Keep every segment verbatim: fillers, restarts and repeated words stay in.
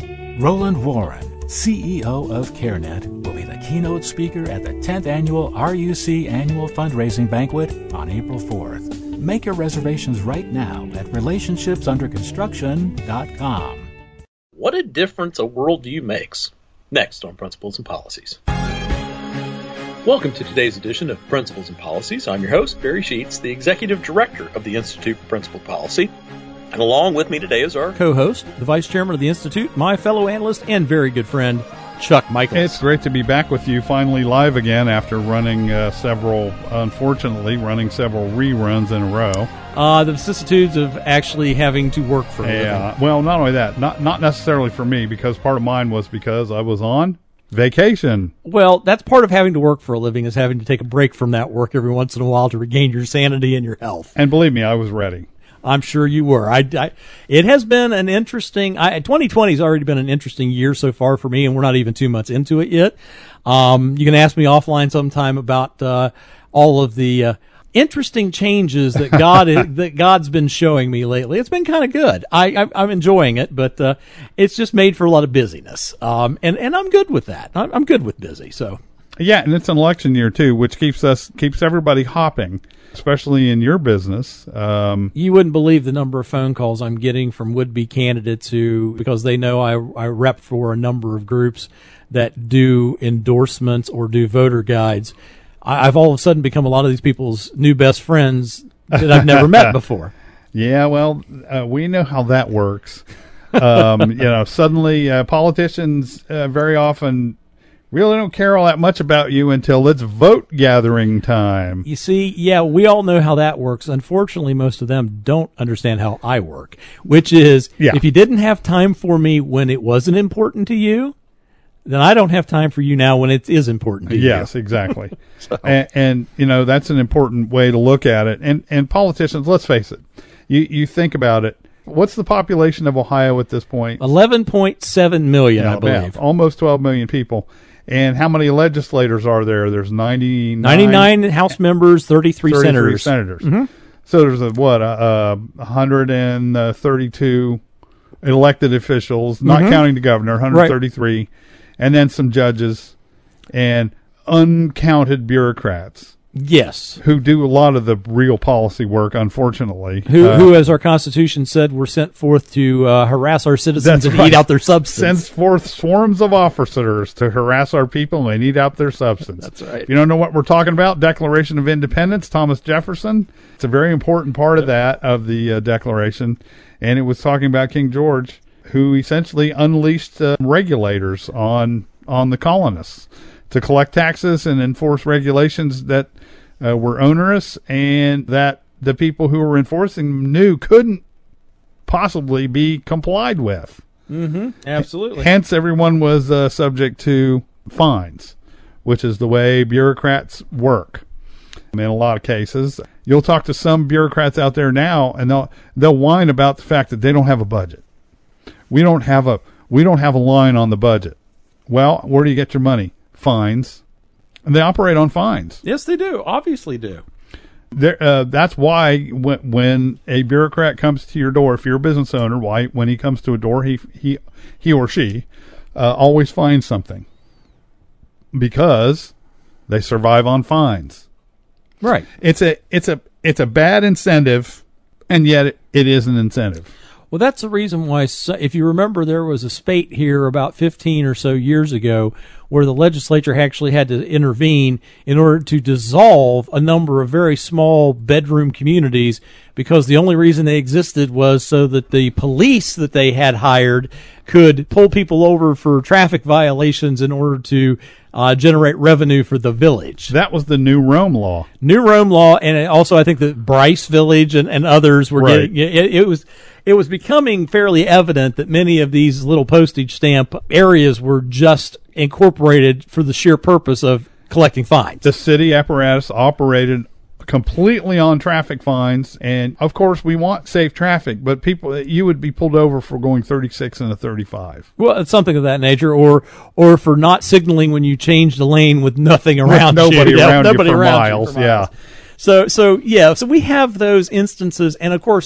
Roland Warren, C E O of CareNet, will be the keynote speaker at the tenth Annual R U C Annual Fundraising Banquet on April fourth. Make your reservations right now at relationships under construction dot com. What a difference a worldview makes. Next on Principles and Policies. Welcome to today's edition of Principles and Policies. I'm your host, Barry Sheets, the Executive Director of the Institute for Principled Policy. And along with me today is our co-host, the Vice Chairman of the Institute, my fellow analyst and very good friend, Chuck Michaels. It's great to be back with you finally live again after running uh, several, unfortunately, running several reruns in a row. Uh, the vicissitudes of actually having to work for a living. Yeah, well, not only that, not not necessarily for me, because part of mine was because I was on vacation. Well, that's part of having to work for a living, is having to take a break from that work every once in a while to regain your sanity and your health. And believe me, I was ready. I'm sure you were. I, I, it has been an interesting, I, twenty twenty has already been an interesting year so far for me, and we're not even two months into it yet. Um, you can ask me offline sometime about uh, all of the uh, interesting changes that God that God's been showing me lately. It's been kind of good. I, I, I'm enjoying it, but uh, it's just made for a lot of busyness, um, and and I'm good with that. I'm, I'm good with busy. So yeah, and it's an election year too, which keeps us keeps everybody hopping, especially in your business. Um, you wouldn't believe the number of phone calls I'm getting from would-be candidates who, because they know I, I rep for a number of groups that do endorsements or do voter guides. I, I've all of a sudden become a lot of these people's new best friends that I've never met before. Yeah, well, uh, we know how that works. Um, you know, suddenly uh, politicians uh, very often really don't care all that much about you until it's vote gathering time. You see, yeah, we all know how that works. Unfortunately, most of them don't understand how I work, which is yeah. if you didn't have time for me when it wasn't important to you, then I don't have time for you now when it is important to yes, you. Yes, exactly. so. and, and, you know, that's an important way to look at it. And, and politicians, let's face it, you, you think about it. What's the population of Ohio at this point? eleven point seven million, yeah, I believe. Almost twelve million people. And how many legislators are there? There's ninety-nine, ninety-nine House members, thirty-three, thirty-three senators. senators. Mm-hmm. So there's a, what, a, a one hundred thirty-two elected officials, not mm-hmm. counting the governor, one hundred thirty-three, right. And then some judges and uncounted bureaucrats. Yes. Who do a lot of the real policy work, unfortunately. Who, uh, who as our Constitution said, were sent forth to uh, harass our citizens and right. eat out their substance. Sends forth swarms of officers to harass our people and eat out their substance. That's right. If you don't know what we're talking about, Declaration of Independence, Thomas Jefferson. It's a very important part of that, of the uh, Declaration. And it was talking about King George, who essentially unleashed uh, regulators on on the colonists to collect taxes and enforce regulations that uh, were onerous and that the people who were enforcing them knew couldn't possibly be complied with. Mm-hmm. Absolutely. Hence, everyone was uh, subject to fines, which is the way bureaucrats work. In a lot of cases, you'll talk to some bureaucrats out there now, and they'll they'll whine about the fact that they don't have a budget. We don't have a we don't have a line on the budget. Well, where do you get your money? Fines. And they operate on fines. Yes, they do. Obviously do. There, uh, that's why when, when a bureaucrat comes to your door, if you're a business owner, why when he comes to a door, he he he or she uh, always finds something, because they survive on fines. Right. It's a it's a it's a bad incentive, and yet it, it is an incentive. Well, that's the reason why, if you remember, there was a spate here about fifteen or so years ago where the legislature actually had to intervene in order to dissolve a number of very small bedroom communities, because the only reason they existed was so that the police that they had hired could pull people over for traffic violations in order to uh, generate revenue for the village. That was the New Rome law. New Rome law, and also I think that Bryce Village and, and others were right. getting it, it was it was becoming fairly evident that many of these little postage stamp areas were just incorporated for the sheer purpose of collecting fines. The city apparatus operated completely on traffic fines, and of course we want safe traffic, but people, you would be pulled over for going thirty-six and a thirty-five. Well, it's something of that nature, or or for not signaling when you change the lane with nothing around with nobody you. around yeah, you nobody for around miles. you for yeah. miles. So so yeah, so we have those instances, and of course,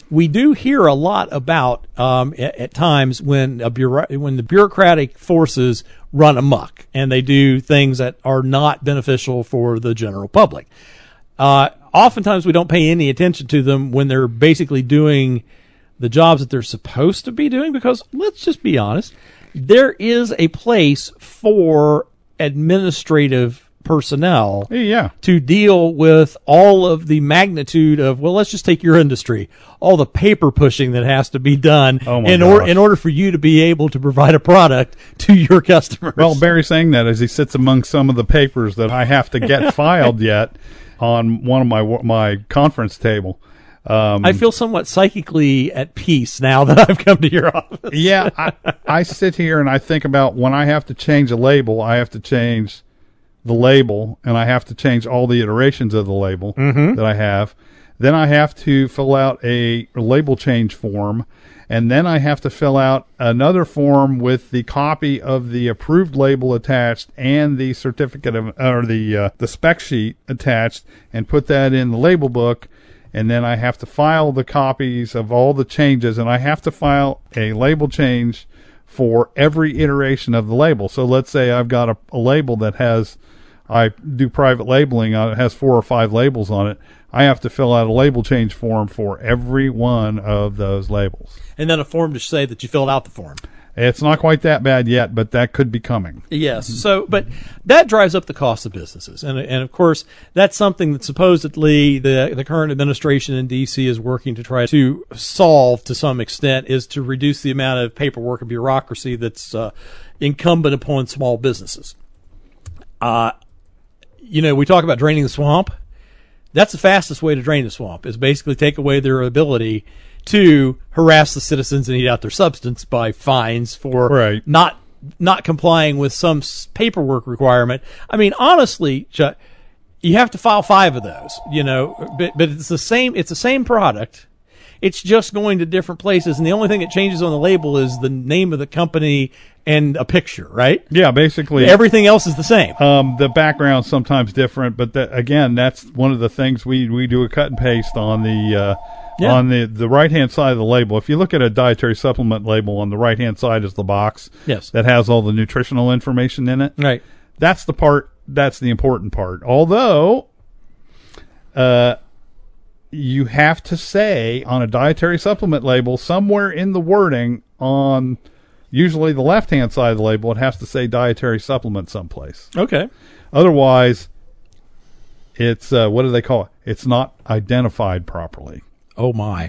we do hear a lot about um, at, at times when a bureau- when the bureaucratic forces run amok and they do things that are not beneficial for the general public. Uh, oftentimes we don't pay any attention to them when they're basically doing the jobs that they're supposed to be doing, because let's just be honest, there is a place for administrative personnel Yeah. to deal with all of the magnitude of, well, let's just take your industry, all the paper pushing that has to be done Oh my in, or, gosh. in order for you to be able to provide a product to your customers. Well, Barry's saying that as he sits among some of the papers that I have to get filed yet on one of my my conference table. Um, I feel somewhat psychically at peace now that I've come to your office. yeah, I, I sit here and I think about when I have to change a label, I have to change the label, and I have to change all the iterations of the label Mm-hmm. that I have. Then I have to fill out a label change form, and then I have to fill out another form with the copy of the approved label attached and the certificate of, or the uh, the spec sheet attached, and put that in the label book. And then I have to file the copies of all the changes, and I have to file a label change for every iteration of the label. So let's say I've got a, a label that has, I do private labeling on it, has four or five labels on it. I have to fill out a label change form for every one of those labels. And then a form to say that you filled out the form. It's not quite that bad yet, but that could be coming. Yes. So, but that drives up the cost of businesses, and and of course that's something that supposedly the the current administration in D C is working to try to solve to some extent, is to reduce the amount of paperwork and bureaucracy that's uh, incumbent upon small businesses. Uh, you know, we talk about draining the swamp. That's the fastest way to drain the swamp, is basically take away their ability to harass the citizens and eat out their substance by fines for Right. not not complying with some s- paperwork requirement. I mean, honestly, Chuck, you have to file five of those, you know, but, but it's the same, it's the same product. It's just going to different places, and the only thing that changes on the label is the name of the company and a picture, right? Yeah, basically. Everything else is the same. Um, the background's sometimes different, but that, again, that's one of the things we, we do a cut and paste on the uh, Yeah. on the, the right hand side of the label. If you look at a dietary supplement label, on the right hand side is the box Yes. that has all the nutritional information in it. Right. That's the part. That's the important part. Although, uh, you have to say on a dietary supplement label, somewhere in the wording on usually the left hand side of the label, it has to say dietary supplement someplace. Okay. Otherwise, it's uh, what do they call it? It's not identified properly. Oh my.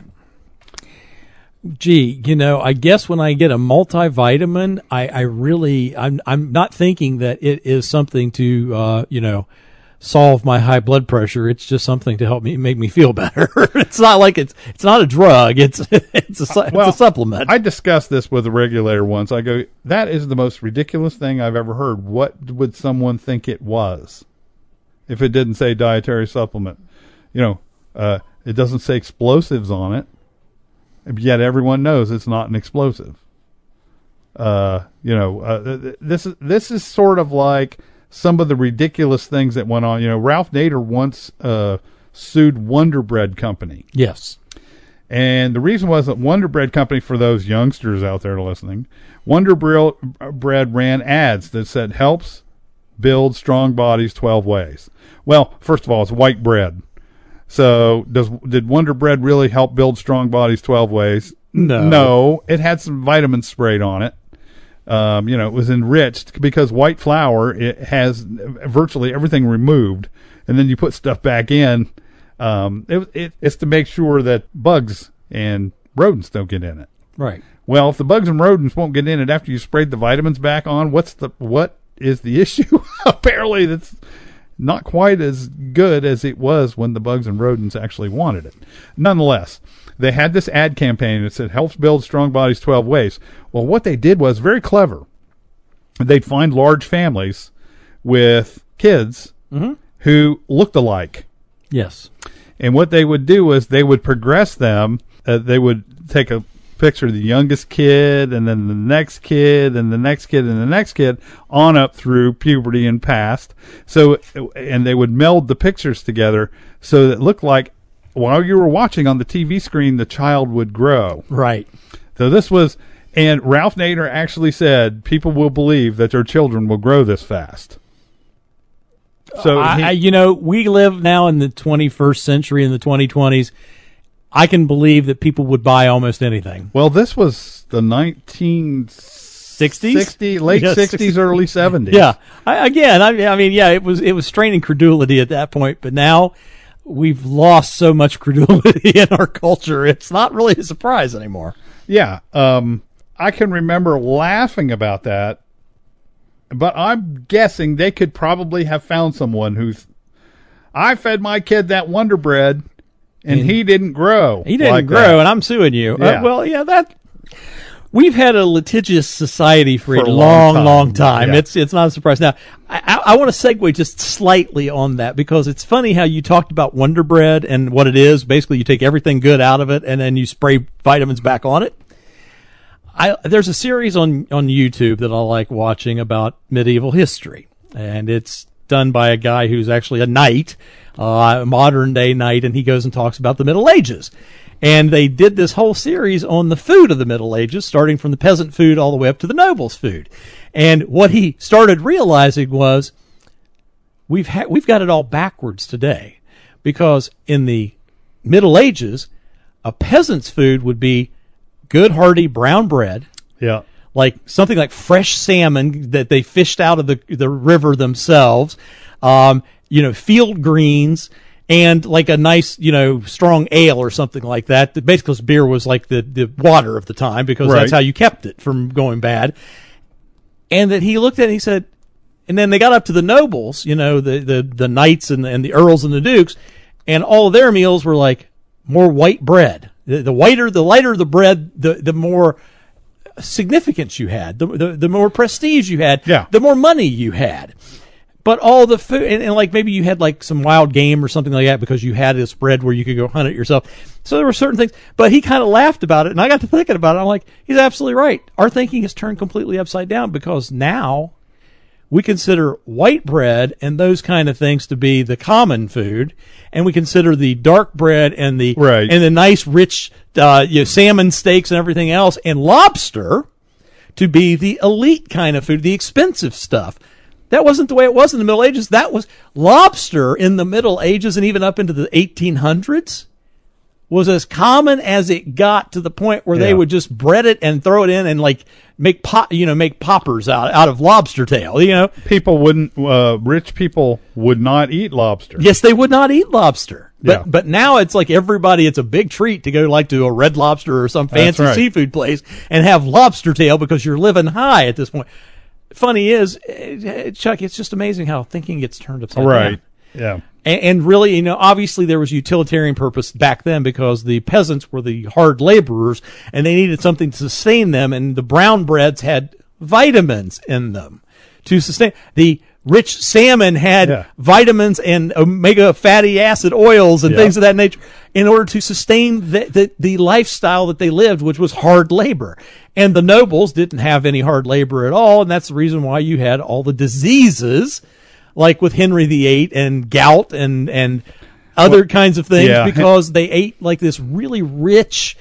Gee, you know, I guess when I get a multivitamin, I, I really, I'm, I'm not thinking that it is something to, uh, you know, solve my high blood pressure. It's just something to help me, make me feel better. It's not like it's, it's not a drug. It's, it's a, su- Well, it's a supplement. I discussed this with a regulator once. I go, that is the most ridiculous thing I've ever heard. What would someone think it was if it didn't say dietary supplement? You know, uh, it doesn't say explosives on it, yet everyone knows it's not an explosive. Uh, you know, uh, this is this is sort of like some of the ridiculous things that went on. You know, Ralph Nader once uh, sued Wonder Bread Company. Yes. And the reason was that Wonder Bread Company, for those youngsters out there listening, Wonder Bread ran ads that said, helps build strong bodies twelve ways. Well, first of all, it's white bread. So does did Wonder Bread really help build strong bodies twelve ways? No. No. It had some vitamins sprayed on it. Um, you know, it was enriched because white flour, it has virtually everything removed. And then you put stuff back in. Um, it, it, it's to make sure that bugs and rodents don't get in it. Right. Well, if the bugs and rodents won't get in it after you sprayed the vitamins back on, what's the what is the issue? Apparently, that's not quite as good as it was when the bugs and rodents actually wanted it. Nonetheless, they had this ad campaign that said helps build strong bodies twelve ways. Well, what they did was very clever. They'd find large families with kids Mm-hmm. who looked alike. Yes. And what they would do is they would progress them. Uh, they would take a picture of the youngest kid, and then the next kid, and the next kid, and the next kid, on up through puberty and past. So, and they would meld the pictures together so that it looked like while you were watching on the T V screen, the child would grow. Right. So this was, and Ralph Nader actually said people will believe that their children will grow this fast. So I, he, I, you know, we live now in the twenty-first century, in the twenty twenties. I can believe that people would buy almost anything. well, this was the nineteen sixties? sixty, late Yeah, sixties, early seventies. Yeah. I, again, I, I mean, yeah, it was it was straining credulity at that point, but now we've lost so much credulity in our culture. It's not really a surprise anymore. Yeah. Um, I can remember laughing about that, but I'm guessing they could probably have found someone who's, I fed my kid that Wonder Bread, and, and he didn't grow. He didn't like grow, that. and I'm suing you. Yeah. Uh, well, yeah, that we've had a litigious society for, For a a long, long long time. time. Yeah. It's it's not a surprise. Now, I, I, I want to segue just slightly on that because it's funny how you talked about Wonder Bread and what it is. Basically, you take everything good out of it and then you spray vitamins back on it. I, there's a series on, on YouTube that I like watching about medieval history, and it's done by a guy who's actually a knight, uh, a modern day knight, and he goes and talks about the Middle Ages. And they did this whole series on the food of the Middle Ages, starting from the peasant food all the way up to the nobles' food. And what he started realizing was we've ha- we've got it all backwards today, because in the Middle Ages, a peasant's food would be good, hearty brown bread, Yeah. like something like fresh salmon that they fished out of the the river themselves, um, you know, field greens, and like a nice, you know, strong ale or something like that. Basically, beer was like the, the water of the time because Right. that's how you kept it from going bad. And that he looked at it and he said, and then they got up to the nobles, you know, the, the, the knights and the, and the earls and the dukes, and all of their meals were like more white bread. The, the whiter, the lighter the bread, the, the more significance you had, the, the, the more prestige you had, Yeah. the more money you had. But all the food, and, and like maybe you had like some wild game or something like that because you had this bread where you could go hunt it yourself. So there were certain things, but he kind of laughed about it, and I got to thinking about it. I'm like, he's absolutely right. Our thinking has turned completely upside down because now we consider white bread and those kind of things to be the common food, and we consider the dark bread and the Right. and the nice rich uh, you know, salmon steaks and everything else, and lobster to be the elite kind of food, the expensive stuff. That wasn't the way it was in the Middle Ages. That was lobster in the Middle Ages and even up into the eighteen hundreds was as common as it got, to the point where Yeah. they would just bread it and throw it in and like make pop, you know, make poppers out out of lobster tail, you know. People wouldn't, uh, rich people would not eat lobster. Yes, they would not eat lobster. But Yeah. but now it's like everybody, it's a big treat to go like to a Red Lobster or some That's fancy right. seafood place and have lobster tail because you're living high at this point. Funny is, eh, Chuck, it's just amazing how thinking gets turned upside Right. down. Yeah. And, and really, you know, obviously there was utilitarian purpose back then because the peasants were the hard laborers and they needed something to sustain them, and the brown breads had vitamins in them to sustain. The rich salmon had Yeah. vitamins and omega fatty acid oils and Yeah. things of that nature in order to sustain the, the, the lifestyle that they lived, which was hard labor. And the nobles didn't have any hard labor at all, and that's the reason why you had all the diseases, like with Henry the Eighth and gout and and other Well, kinds of things, yeah. because they ate like this really rich,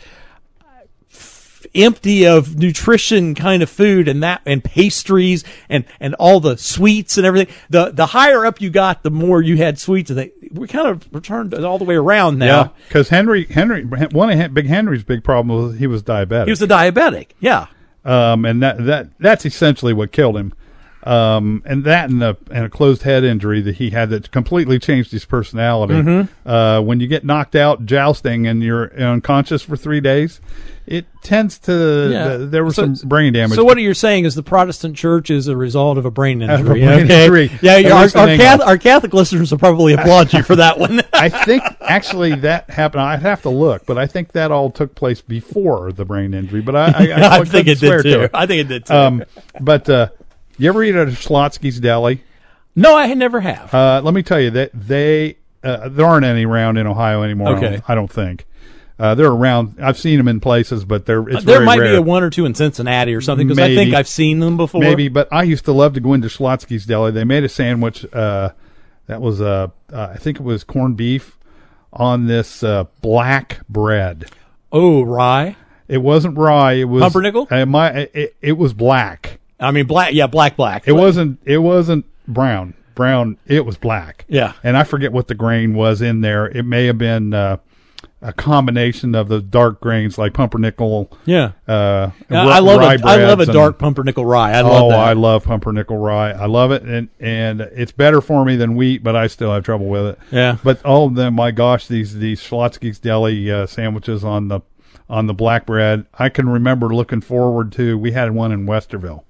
f- empty of nutrition kind of food, and that and pastries and and all the sweets and everything. The the higher up you got, the more you had sweets, and they, we kind of returned all the way around now. Yeah. Because Henry, Henry, one of Hen- Big Henry's big problem was he was diabetic. He was a diabetic, yeah. um, and that, that that's essentially what killed him. Um, and that and a, and a closed head injury that he had that completely changed his personality. Mm-hmm. Uh, when you get knocked out jousting and you're unconscious for three days, it tends to, Yeah. th- there was So- some brain damage. So what you're saying is the Protestant church is a result of a brain Of a injury. brain okay? injury. Yeah, At our, least in our, England. Catholic, our Catholic listeners will probably applaud you for that one. I think actually that happened. I'd have to look, but I think that all took place before the brain injury. But I, I, I, I couldn't think it swear did to too. it. I think it did too. Um, but uh, you ever eat at a Schlotsky's Deli? no, I never have. Uh, let me tell you that they uh, there aren't any around in Ohio anymore. Okay. I don't, I don't think uh, they're around. I've seen them in places, but they're it's there very might rare. be a one or two in Cincinnati or something, because I Maybe. think I've seen them before. Maybe, but I used to love to go into Schlotsky's Deli. They made a sandwich uh, that was uh, uh, I think it was corned beef on this uh, black bread. Oh, rye. It wasn't rye. It was Pumpernickel? Uh, my, it, it was black. I mean, black. Yeah, black, black. It wasn't. It wasn't brown. Brown. It was black. Yeah. And I forget what the grain was in there. It may have been uh, a combination of the dark grains like pumpernickel. Yeah. Uh, Now, r- I love rye a, I love a breads dark and- pumpernickel rye. I love oh, that. I love pumpernickel rye. I love it, and and it's better for me than wheat, but I still have trouble with it. Yeah. But all of them, my gosh, these these Schlotzsky's Deli uh, sandwiches on the on the black bread, I can remember looking forward to. We had one in Westerville.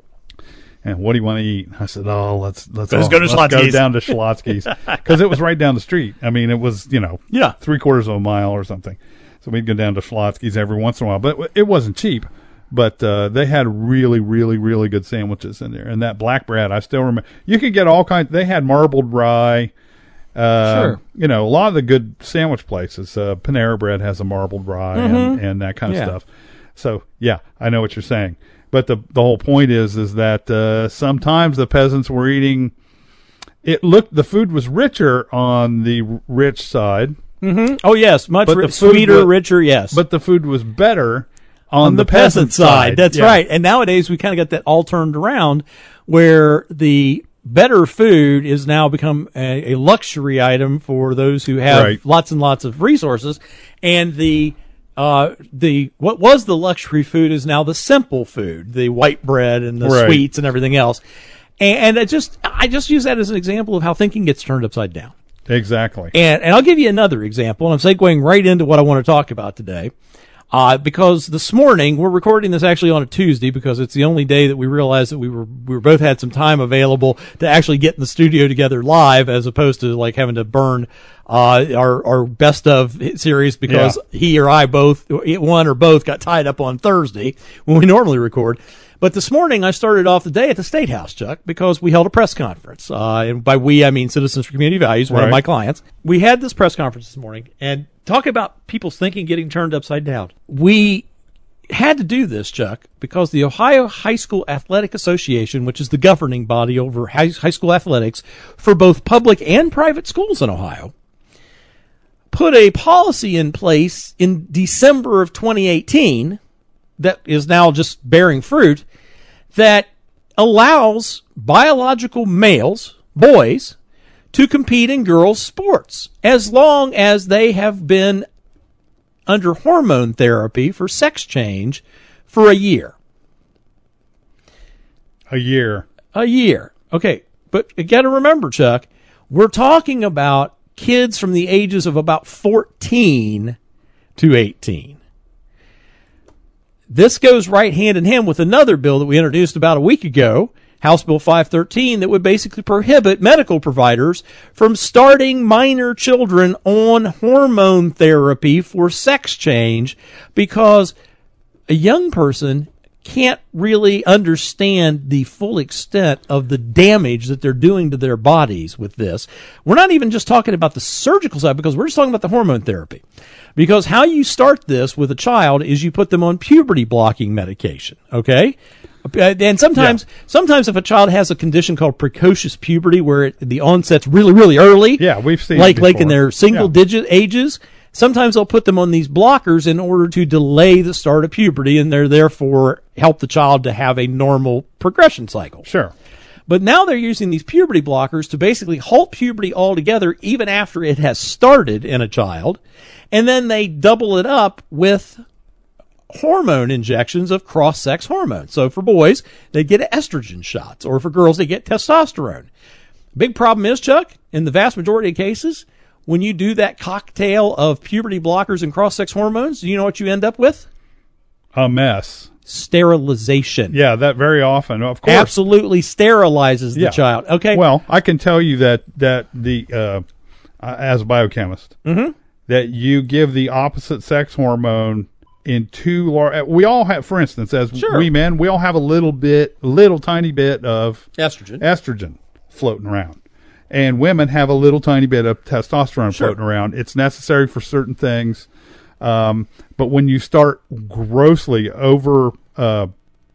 And what do you want to eat? I said, "Oh, let's let's, Let's all- go to let's Schlotzsky's." go down to Schlotzsky's because it was right down the street. I mean, it was you know Yeah. three quarters of a mile or something. So we'd go down to Schlotzsky's every once in a while, but it wasn't cheap. But uh, they had really, really, really good sandwiches in there. And that black bread, I still remember. You could get all kinds. They had marbled rye. Uh, Sure. You know, a lot of the good sandwich places. Uh, Panera Bread has a marbled rye and, and that kind of Yeah. stuff. So yeah, I know what you're saying. But the the whole point is is that uh, sometimes the peasants were eating. It looked the food was richer on the r- rich side, Oh, yes. Much But ri- the food sweeter, wa- richer, yes. but the food was better on, on the, peasant side. That's Yeah. right. And nowadays we kind of got that all turned around where the better food is now become a, a luxury item for those who have Right. lots and lots of resources. And the, uh, the, what was the luxury food is now the simple food, the white bread and the Right. sweets and everything else. And, and I just, I just use that as an example of how thinking gets turned upside down. Exactly. And, and I'll give you another example, and I'm segueing right into what I want to talk about today. Uh, because this morning, we're recording this actually on a Tuesday because it's the only day that we realized that we were, we were both had some time available to actually get in the studio together live as opposed to like having to burn, uh, our, our best of series because Yeah. he or I both, one or both got tied up on Thursday when we normally record. But this morning, I started off the day at the State House, Chuck, because we held a press conference. Uh, and by we, I mean Citizens for Community Values, one of Right. my clients. We had this press conference this morning, and talk about people's thinking getting turned upside down. We had to do this, Chuck, because the Ohio High School Athletic Association, which is the governing body over high, high school athletics for both public and private schools in Ohio, put a policy in place in December of twenty eighteen that is now just bearing fruit that allows biological males, boys, to compete in girls' sports as long as they have been under hormone therapy for sex change for a year. A year. A year. Okay, but you got to remember, Chuck, we're talking about kids from the ages of about fourteen to eighteen. This goes right hand in hand with another bill that we introduced about a week ago, House Bill five thirteen, that would basically prohibit medical providers from starting minor children on hormone therapy for sex change because a young person can't really understand the full extent of the damage that they're doing to their bodies with this. We're not even just talking about the surgical side because we're just talking about the hormone therapy. Because how you start this with a child is you put them on puberty blocking medication, okay? And sometimes, Yeah. sometimes if a child has a condition called precocious puberty where it, the onset's really, really early, Yeah, we've seen it like like in before. their single Yeah. digit ages, sometimes they'll put them on these blockers in order to delay the start of puberty, and they're therefore help the child to have a normal progression cycle. Sure. But now they're using these puberty blockers to basically halt puberty altogether, even after it has started in a child. And then they double it up with hormone injections of cross-sex hormones. So for boys, they get estrogen shots, or for girls, they get testosterone. Big problem is, Chuck, in the vast majority of cases, when you do that cocktail of puberty blockers and cross-sex hormones, do you know what you end up with? A mess. Sterilization. Yeah, that very often, of course. Absolutely sterilizes the Yeah. child. Okay. Well, I can tell you that that the uh, uh, as a biochemist, Mm-hmm. that you give the opposite sex hormone in two large. We all have, for instance, as Sure. we men, we all have a little bit, little tiny bit of estrogen. estrogen floating around, and women have a little tiny bit of testosterone Sure. floating around. It's necessary for certain things, um, but when you start grossly over uh,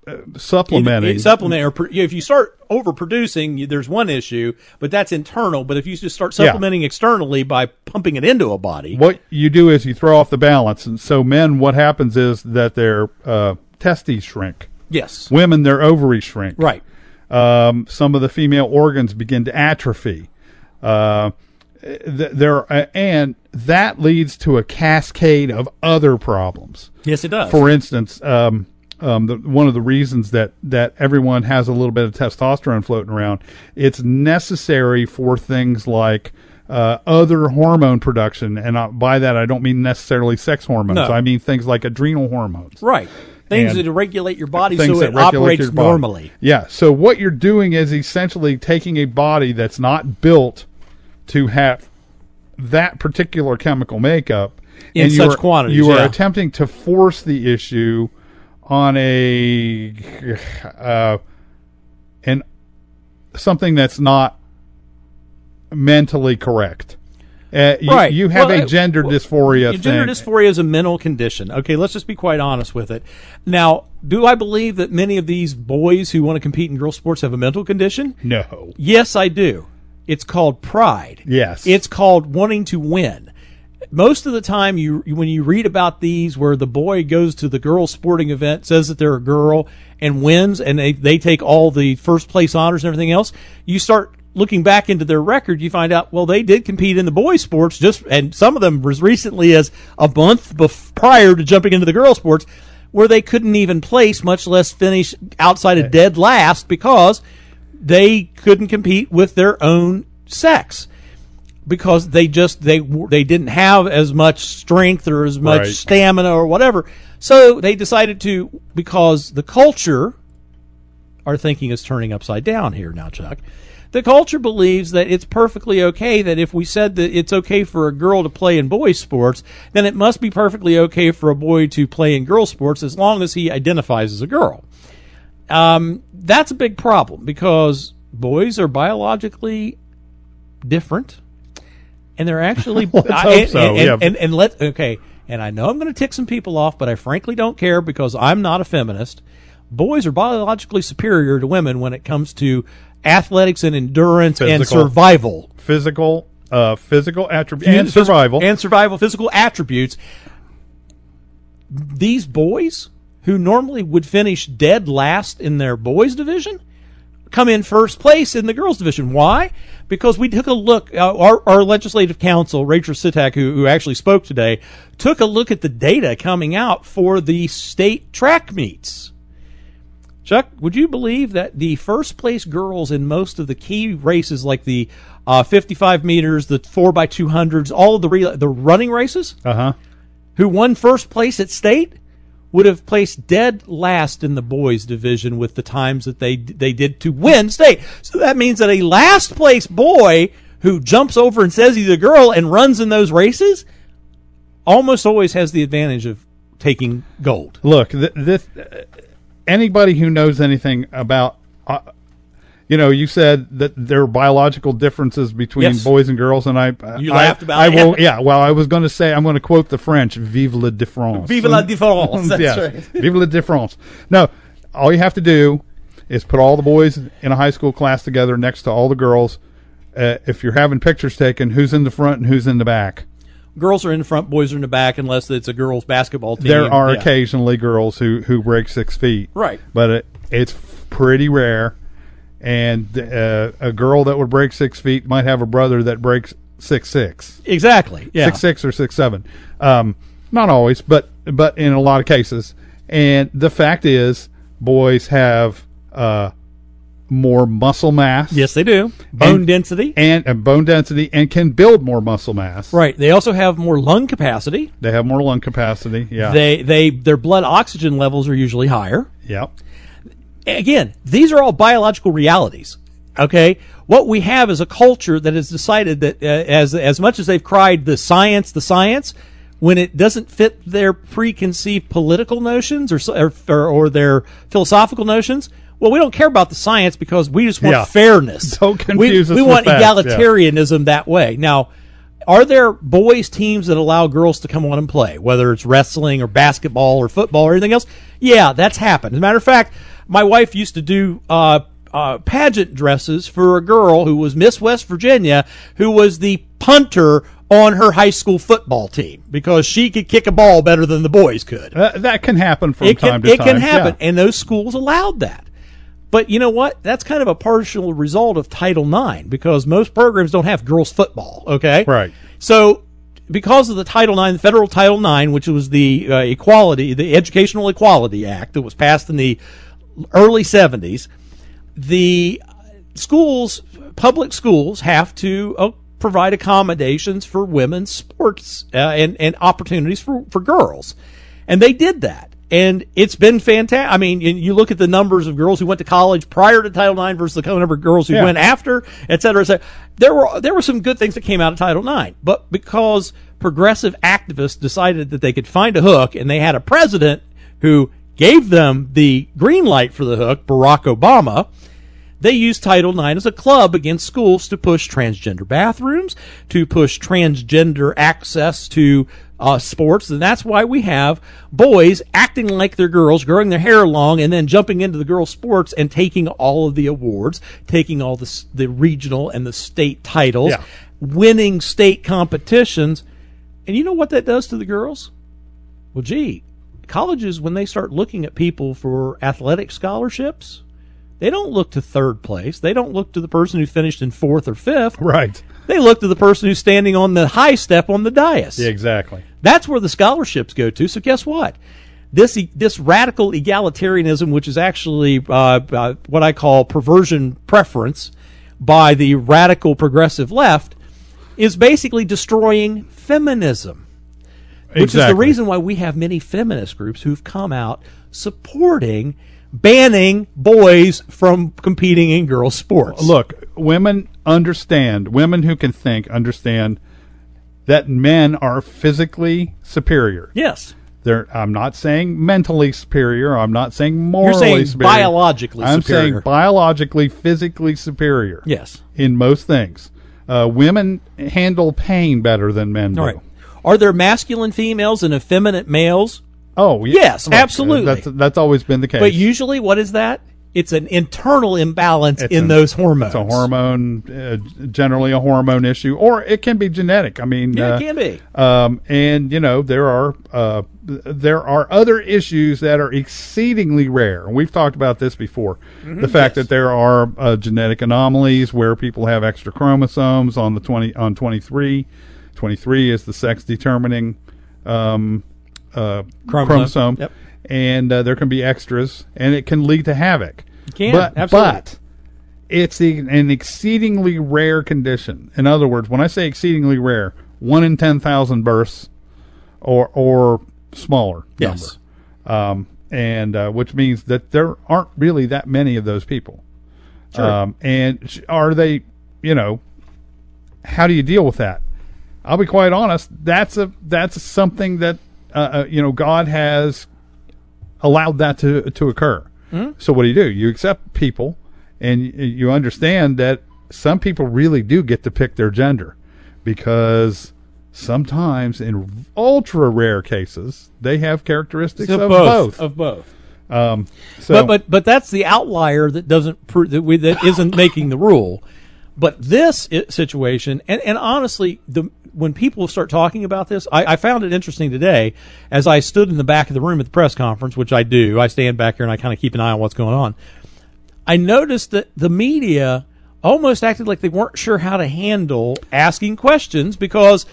uh, supplementing. It, it, supplement or pro- if you start overproducing, you, there's one issue, but that's internal. But if you just start supplementing yeah. externally by pumping it into a body, what you do is you throw off the balance. And so men, what happens is that their uh, testes shrink. Yes. Women, their ovaries shrink. Right. Um, some of the female organs begin to atrophy. Uh, th- there uh, and that leads to a cascade of other problems. Yes, it does. For instance, um, um, the, one of the reasons that, that everyone has a little bit of testosterone floating around, it's necessary for things like uh, other hormone production. And I, by that, I don't mean necessarily sex hormones. No. I mean things like adrenal hormones. Right. Things And that regulate your body things so that it regulate operates your body. normally. Yeah. So what you're doing is essentially taking a body that's not built to have that particular chemical makeup In and you such are, quantities, You are yeah. attempting to force the issue on a uh, and something that's not mentally correct. Uh, you, Right. you have Well, a gender well, dysphoria thing. Gender dysphoria is a mental condition. Okay, let's just be quite honest with it. Now, do I believe that many of these boys who want to compete in girl sports have a mental condition? No. Yes, I do. It's called pride. Yes. It's called wanting to win. Most of the time, you when you read about these where the boy goes to the girl sporting event, says that they're a girl, and wins, and they, they take all the first place honors and everything else, you start looking back into their record, you find out, well, they did compete in the boys' sports, just and some of them as recently as a month bef- prior to jumping into the girl sports, where they couldn't even place, much less finish outside of dead last because they couldn't compete with their own sex. Because they just they they didn't have as much strength or as much Right. stamina or whatever, so they decided to, because the culture, our thinking is turning upside down here now, Chuck. The culture believes that it's perfectly okay that if we said that it's okay for a girl to play in boys' sports, then it must be perfectly okay for a boy to play in girl sports as long as he identifies as a girl. Um, that's a big problem because boys are biologically different. And they're actually, Let's I- hope and, so, and, yeah. and, and, and let okay. And I know I'm going to tick some people off, but I frankly don't care because I'm not a feminist. Boys are biologically superior to women when it comes to athletics and endurance and Physical. survival, Physical, uh, physical attributes and survival. and survival, physical attributes. These boys who normally would finish dead last in their boys division come in first place in the girls division. Why? Because we took a look, uh, our, our legislative counsel, Rachel Sitak, who, who actually spoke today, took a look at the data coming out for the state track meets. Chuck, would you believe that the first place girls in most of the key races, like the uh, fifty-five meters, the four by two hundreds, all of the re- the running races, Uh huh. who won first place at state, would have placed dead last in the boys division with the times that they they did to win state. So that means that a last place boy who jumps over and says he's a girl and runs in those races almost always has the advantage of taking gold. Look, th- this uh, anybody who knows anything about, uh, you know, you said that there are biological differences between Yes. boys and girls, and I You I, laughed about I it. will, yeah. Well, I was going to say I'm going to quote the French: "Vive la différence." Vive la différence. That's Yes. right. Vive la différence. No, all you have to do is put all the boys in a high school class together next to all the girls. Uh, if you're having pictures taken, who's in the front and who's in the back? Girls are in the front, boys are in the back, unless it's a girls' basketball team. There are Yeah. occasionally girls who, who break six feet. Right. But it, it's pretty rare. And uh, a girl that would break six feet might have a brother that breaks six six. Exactly. Yeah. Six six or six seven. Um, not always, but but in a lot of cases. And the fact is, boys have uh, more muscle mass. Yes, they do. Bone And- density. And uh, bone density, and can build more muscle mass. Right. They also have more lung capacity. They have more lung capacity. Yeah. They they their blood oxygen levels are usually higher. Yep. Again, these are all biological realities. Okay, what we have is a culture that has decided that uh, as as much as they've cried the science, the science, when it doesn't fit their preconceived political notions or or, or, or their philosophical notions, well, we don't care about the science because we just want Yeah. fairness. Don't confuse we, us We with want facts, egalitarianism that way. Now, are there boys teams that allow girls to come on and play, whether it's wrestling or basketball or football or anything else? Yeah, that's happened. As a matter of fact, my wife used to do uh, uh, pageant dresses for a girl who was Miss West Virginia, who was the punter on her high school football team because she could kick a ball better than the boys could. Uh, that can happen from it time can, to it time. It can happen, yeah. and those schools allowed that. But you know what? That's kind of a partial result of Title nine because most programs don't have girls football, okay? Right. So because of the Title nine, the federal Title nine, which was the uh, equality, the Educational Equality Act that was passed in the early seventies, the schools, public schools, have to uh, provide accommodations for women's sports uh, and, and opportunities for, for girls. And they did that. And it's been fantastic. I mean, you look at the numbers of girls who went to college prior to Title nine versus the number of girls who yeah. went after, et cetera, et cetera. There were, there were some good things that came out of Title nine. But because progressive activists decided that they could find a hook and they had a president who gave them the green light for the hook, Barack Obama, they used Title nine as a club against schools to push transgender bathrooms, to push transgender access to uh, sports. And that's why we have boys acting like they're girls, growing their hair long, and then jumping into the girls' sports and taking all of the awards, taking all the, the regional and the state titles, yeah. winning state competitions. And you know what that does to the girls? Well, gee, colleges, when they start looking at people for athletic scholarships, they don't look to third place. They don't look to the person who finished in fourth or fifth. Right. They look to the person who's standing on the high step on the dais. Yeah, exactly. That's where the scholarships go to. So guess what? This this radical egalitarianism, which is actually uh, uh, what I call perversion preference by the radical progressive left, is basically destroying feminism. Which exactly. is the reason why we have many feminist groups who've come out supporting banning boys from competing in girls' sports. Look, women understand, women who can think understand that men are physically superior. Yes. They're, I'm not saying mentally superior. I'm not saying morally You're saying superior. biologically I'm superior. saying biologically, physically superior. Yes. In most things. Uh, women handle pain better than men do. All right. Are there masculine females and effeminate males? Oh, yeah. Yes, Look, absolutely. That's, that's always been the case. But usually, what is that? It's an internal imbalance It's in an- those hormones. It's a hormone, uh, generally a hormone issue, or it can be genetic. I mean, Yeah, uh, it can be. Um, and you know, there are uh, there are other issues that are exceedingly rare, and we've talked about this before. Mm-hmm, the fact yes. that there are uh, genetic anomalies where people have extra chromosomes on the twenty on twenty-three. twenty-three is the sex determining um, uh, Chromosome. chromosome, Yep. and uh, there can be extras, and it can lead to havoc. It can, but, absolutely. But it's a, an exceedingly rare condition. In other words, when I say exceedingly rare, one in ten thousand births, or or smaller Yes. number, um, and uh, which means that there aren't really that many of those people. Sure. Um, and sh- are they? You know, how do you deal with that? I'll be quite honest. That's a that's something that uh, uh, you know God has allowed that to to occur. Mm-hmm. So what do you do? You accept people, and y- you understand that some people really do get to pick their gender, because sometimes in ultra rare cases they have characteristics Of of both. both. Of both. Um, so But but but that's the outlier that doesn't pr- that, we, that isn't making the rule. But this i- situation, and, and honestly, the when people start talking about this, I, I found it interesting today as I stood in the back of the room at the press conference, which I do. I stand back here and I kind of keep an eye on what's going on. I noticed that the media almost acted like they weren't sure how to handle asking questions, because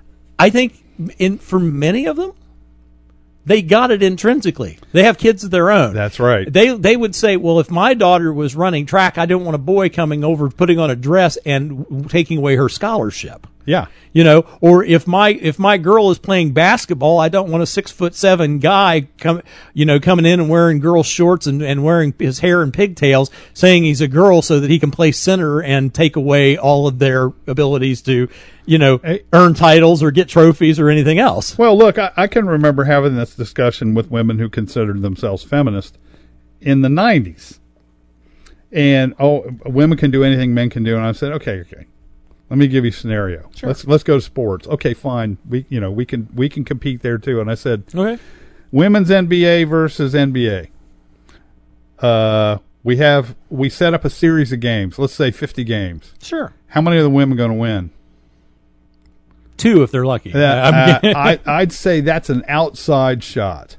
I think in for many of them, they got it intrinsically. They have kids of their own. That's right. They they would say, well, if my daughter was running track, I don't want a boy coming over, putting on a dress and w- taking away her scholarship. yeah, You know, or if my if my girl is playing basketball, I don't want a six foot seven guy come, you know, coming in and wearing girl shorts and, and wearing his hair in pigtails, saying he's a girl so that he can play center and take away all of their abilities to, you know, Hey. earn titles or get trophies or anything else. Well, look, I, I can remember having this discussion with women who considered themselves feminist in the nineties. And, oh, women can do anything men can do. And I said, okay, okay, let me give you a scenario. Sure. Let's let's go to sports. Okay, fine. We you know we can we can compete there too. And I said, Okay. women's N B A versus N B A. uh, we have we set up a series of games. Let's say fifty games. Sure. How many of the women going to win? Two if they're lucky. Uh, uh, I, I'd say that's an outside shot.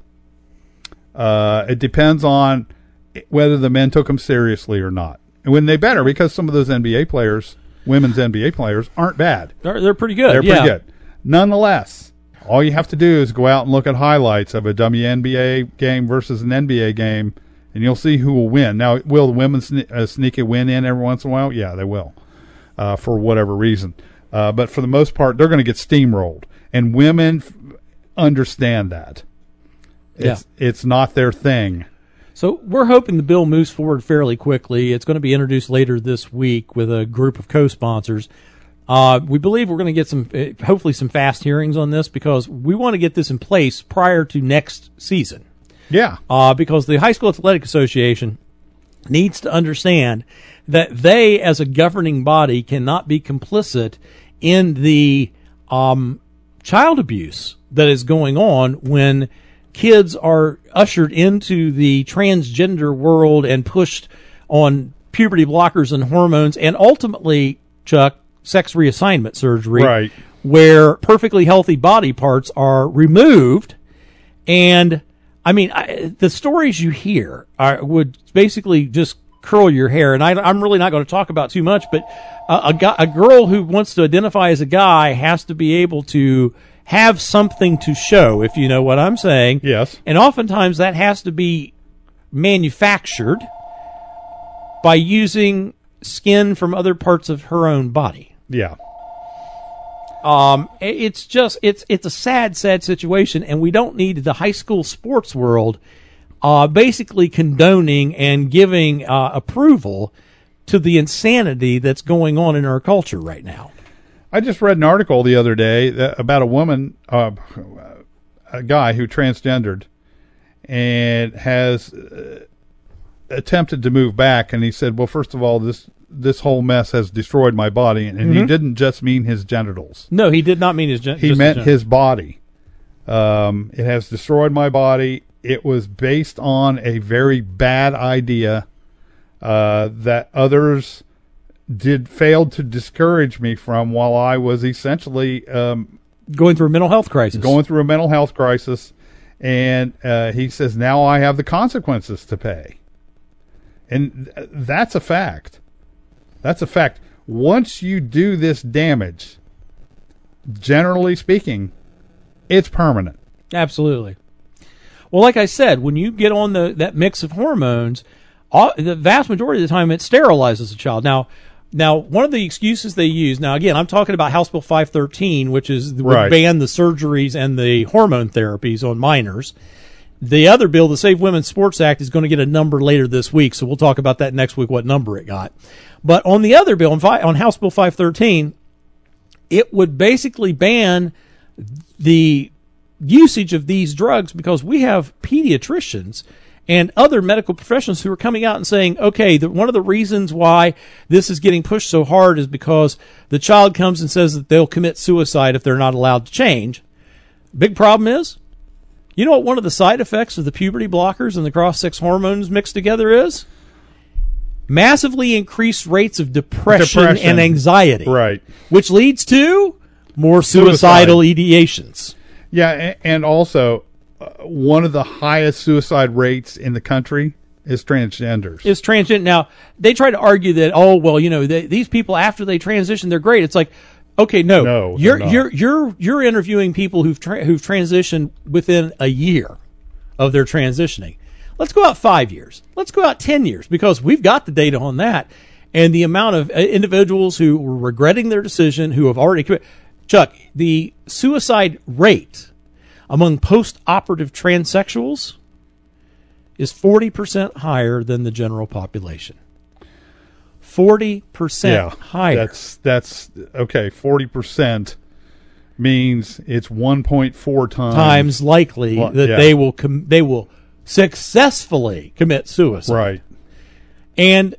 Uh, it depends on whether the men took them seriously or not. And when they better, because some of those N B A players, women's N B A players, aren't bad. They're, they're pretty good. They're yeah. pretty good. Nonetheless, all you have to do is go out and look at highlights of a W N B A game versus an N B A game, and you'll see who will win. Now, will the women sne- uh, sneak a win in every once in a while? Yeah, they will, uh, for whatever reason. Uh, but for the most part, they're going to get steamrolled. And women f- understand that. It's, yeah. It's not their thing. So we're hoping the bill moves forward fairly quickly. It's going to be introduced later this week with a group of co-sponsors. Uh, we believe we're going to get some, hopefully some fast hearings on this because we want to get this in place prior to next season. Yeah. Uh, because the High School Athletic Association needs to understand that they, as a governing body, cannot be complicit in the um, child abuse that is going on when kids are ushered into the transgender world and pushed on puberty blockers and hormones and ultimately, Chuck, sex reassignment surgery, right, where perfectly healthy body parts are removed. And, I mean, I, the stories you hear are, would basically just curl your hair. And I, I'm really not going to talk about too much, but a, a, guy, a girl who wants to identify as a guy has to be able to have something to show, if you know what I'm saying. Yes. And oftentimes that has to be manufactured by using skin from other parts of her own body. Yeah. Um, it's just, it's, it's a sad, sad situation, and we don't need the high school sports world uh, basically condoning and giving uh, approval to the insanity that's going on in our culture right now. I just read an article the other day that, about a woman, uh, a guy who transgendered and has uh, attempted to move back, and he said, well, first of all, this this whole mess has destroyed my body, and, and mm-hmm. he didn't just mean his genitals. No, he did not mean his genitals. He meant his body. Um, it has destroyed my body. It was based on a very bad idea uh, that others did failed to discourage me from while I was essentially um, going through a mental health crisis. Going through a mental health crisis, and uh, he says now I have the consequences to pay, and th- that's a fact. That's a fact. Once you do this damage, generally speaking, it's permanent. Absolutely. Well, like I said, when you get on the that mix of hormones, all, the vast majority of the time it sterilizes a child. Now, now one of the excuses they use, now again, I'm talking about House Bill five thirteen, which is would right. ban the surgeries and the hormone therapies on minors. The other bill, the Save Women's Sports Act, is going to get a number later this week, so we'll talk about that next week, what number it got. But on the other bill, on, fi- on House Bill five thirteen, it would basically ban the usage of these drugs because we have pediatricians and other medical professionals who are coming out and saying, okay, the, one of the reasons why this is getting pushed so hard is because the child comes and says that they'll commit suicide if they're not allowed to change. Big problem is, you know what one of the side effects of the puberty blockers and the cross-sex hormones mixed together is? Massively increased rates of depression, depression. and anxiety. Right. Which leads to more suicidal Suicide. ideations. Yeah, and also uh, one of the highest suicide rates in the country is transgenders. Is transgender. Now, they try to argue that, oh, well, you know, they, these people after they transition, they're great. It's like, okay, no, no you're you're you're you're interviewing people who've tra- who've transitioned within a year of their transitioning. Let's go out five years. Let's go out ten years because we've got the data on that, and the amount of individuals who were regretting their decision who have already committed. Chuck, the suicide rate among post-operative transsexuals is forty percent higher than the general population. forty percent yeah, higher. That's, that's okay, forty percent means it's one point four times. Times likely well, that yeah. they will com- they will successfully commit suicide. Right. And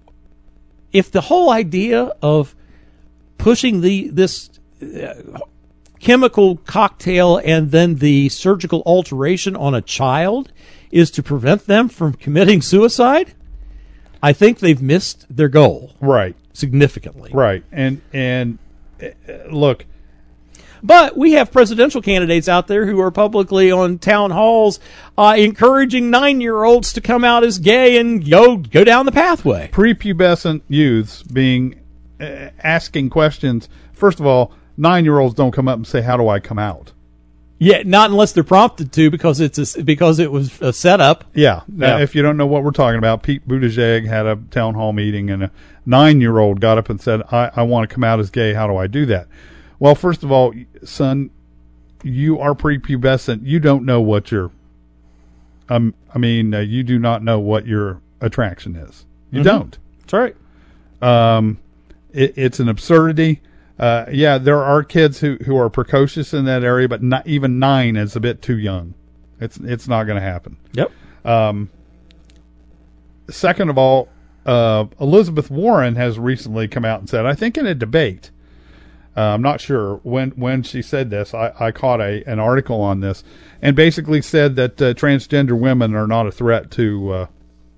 if the whole idea of pushing the this uh, chemical cocktail and then the surgical alteration on a child is to prevent them from committing suicide, I think they've missed their goal. Right. Significantly. Right. And, and uh, look. But we have presidential candidates out there who are publicly on town halls uh, encouraging nine-year-olds to come out as gay and go go down the pathway. Prepubescent youths being uh, asking questions. First of all, nine-year-olds don't come up and say, "How do I come out?" Yeah, not unless they're prompted to, because it's a, because it was a setup. Yeah. Now, Yeah. if you don't know what we're talking about, Pete Buttigieg had a town hall meeting, and a nine-year-old got up and said, I, I want to come out as gay. How do I do that? Well, first of all, son, you are prepubescent. You don't know what your, um, I mean, uh, you do not know what your attraction is. You Mhm. don't. That's right. Um, it, it's an absurdity. Uh, yeah, there are kids who, who are precocious in that area, but not even nine is a bit too young. It's it's not going to happen. Yep. Um, second of all, uh, Elizabeth Warren has recently come out and said, I think in a debate, uh, I'm not sure when when she said this, I, I caught a an article on this, and basically said that uh, transgender women are not a threat to uh,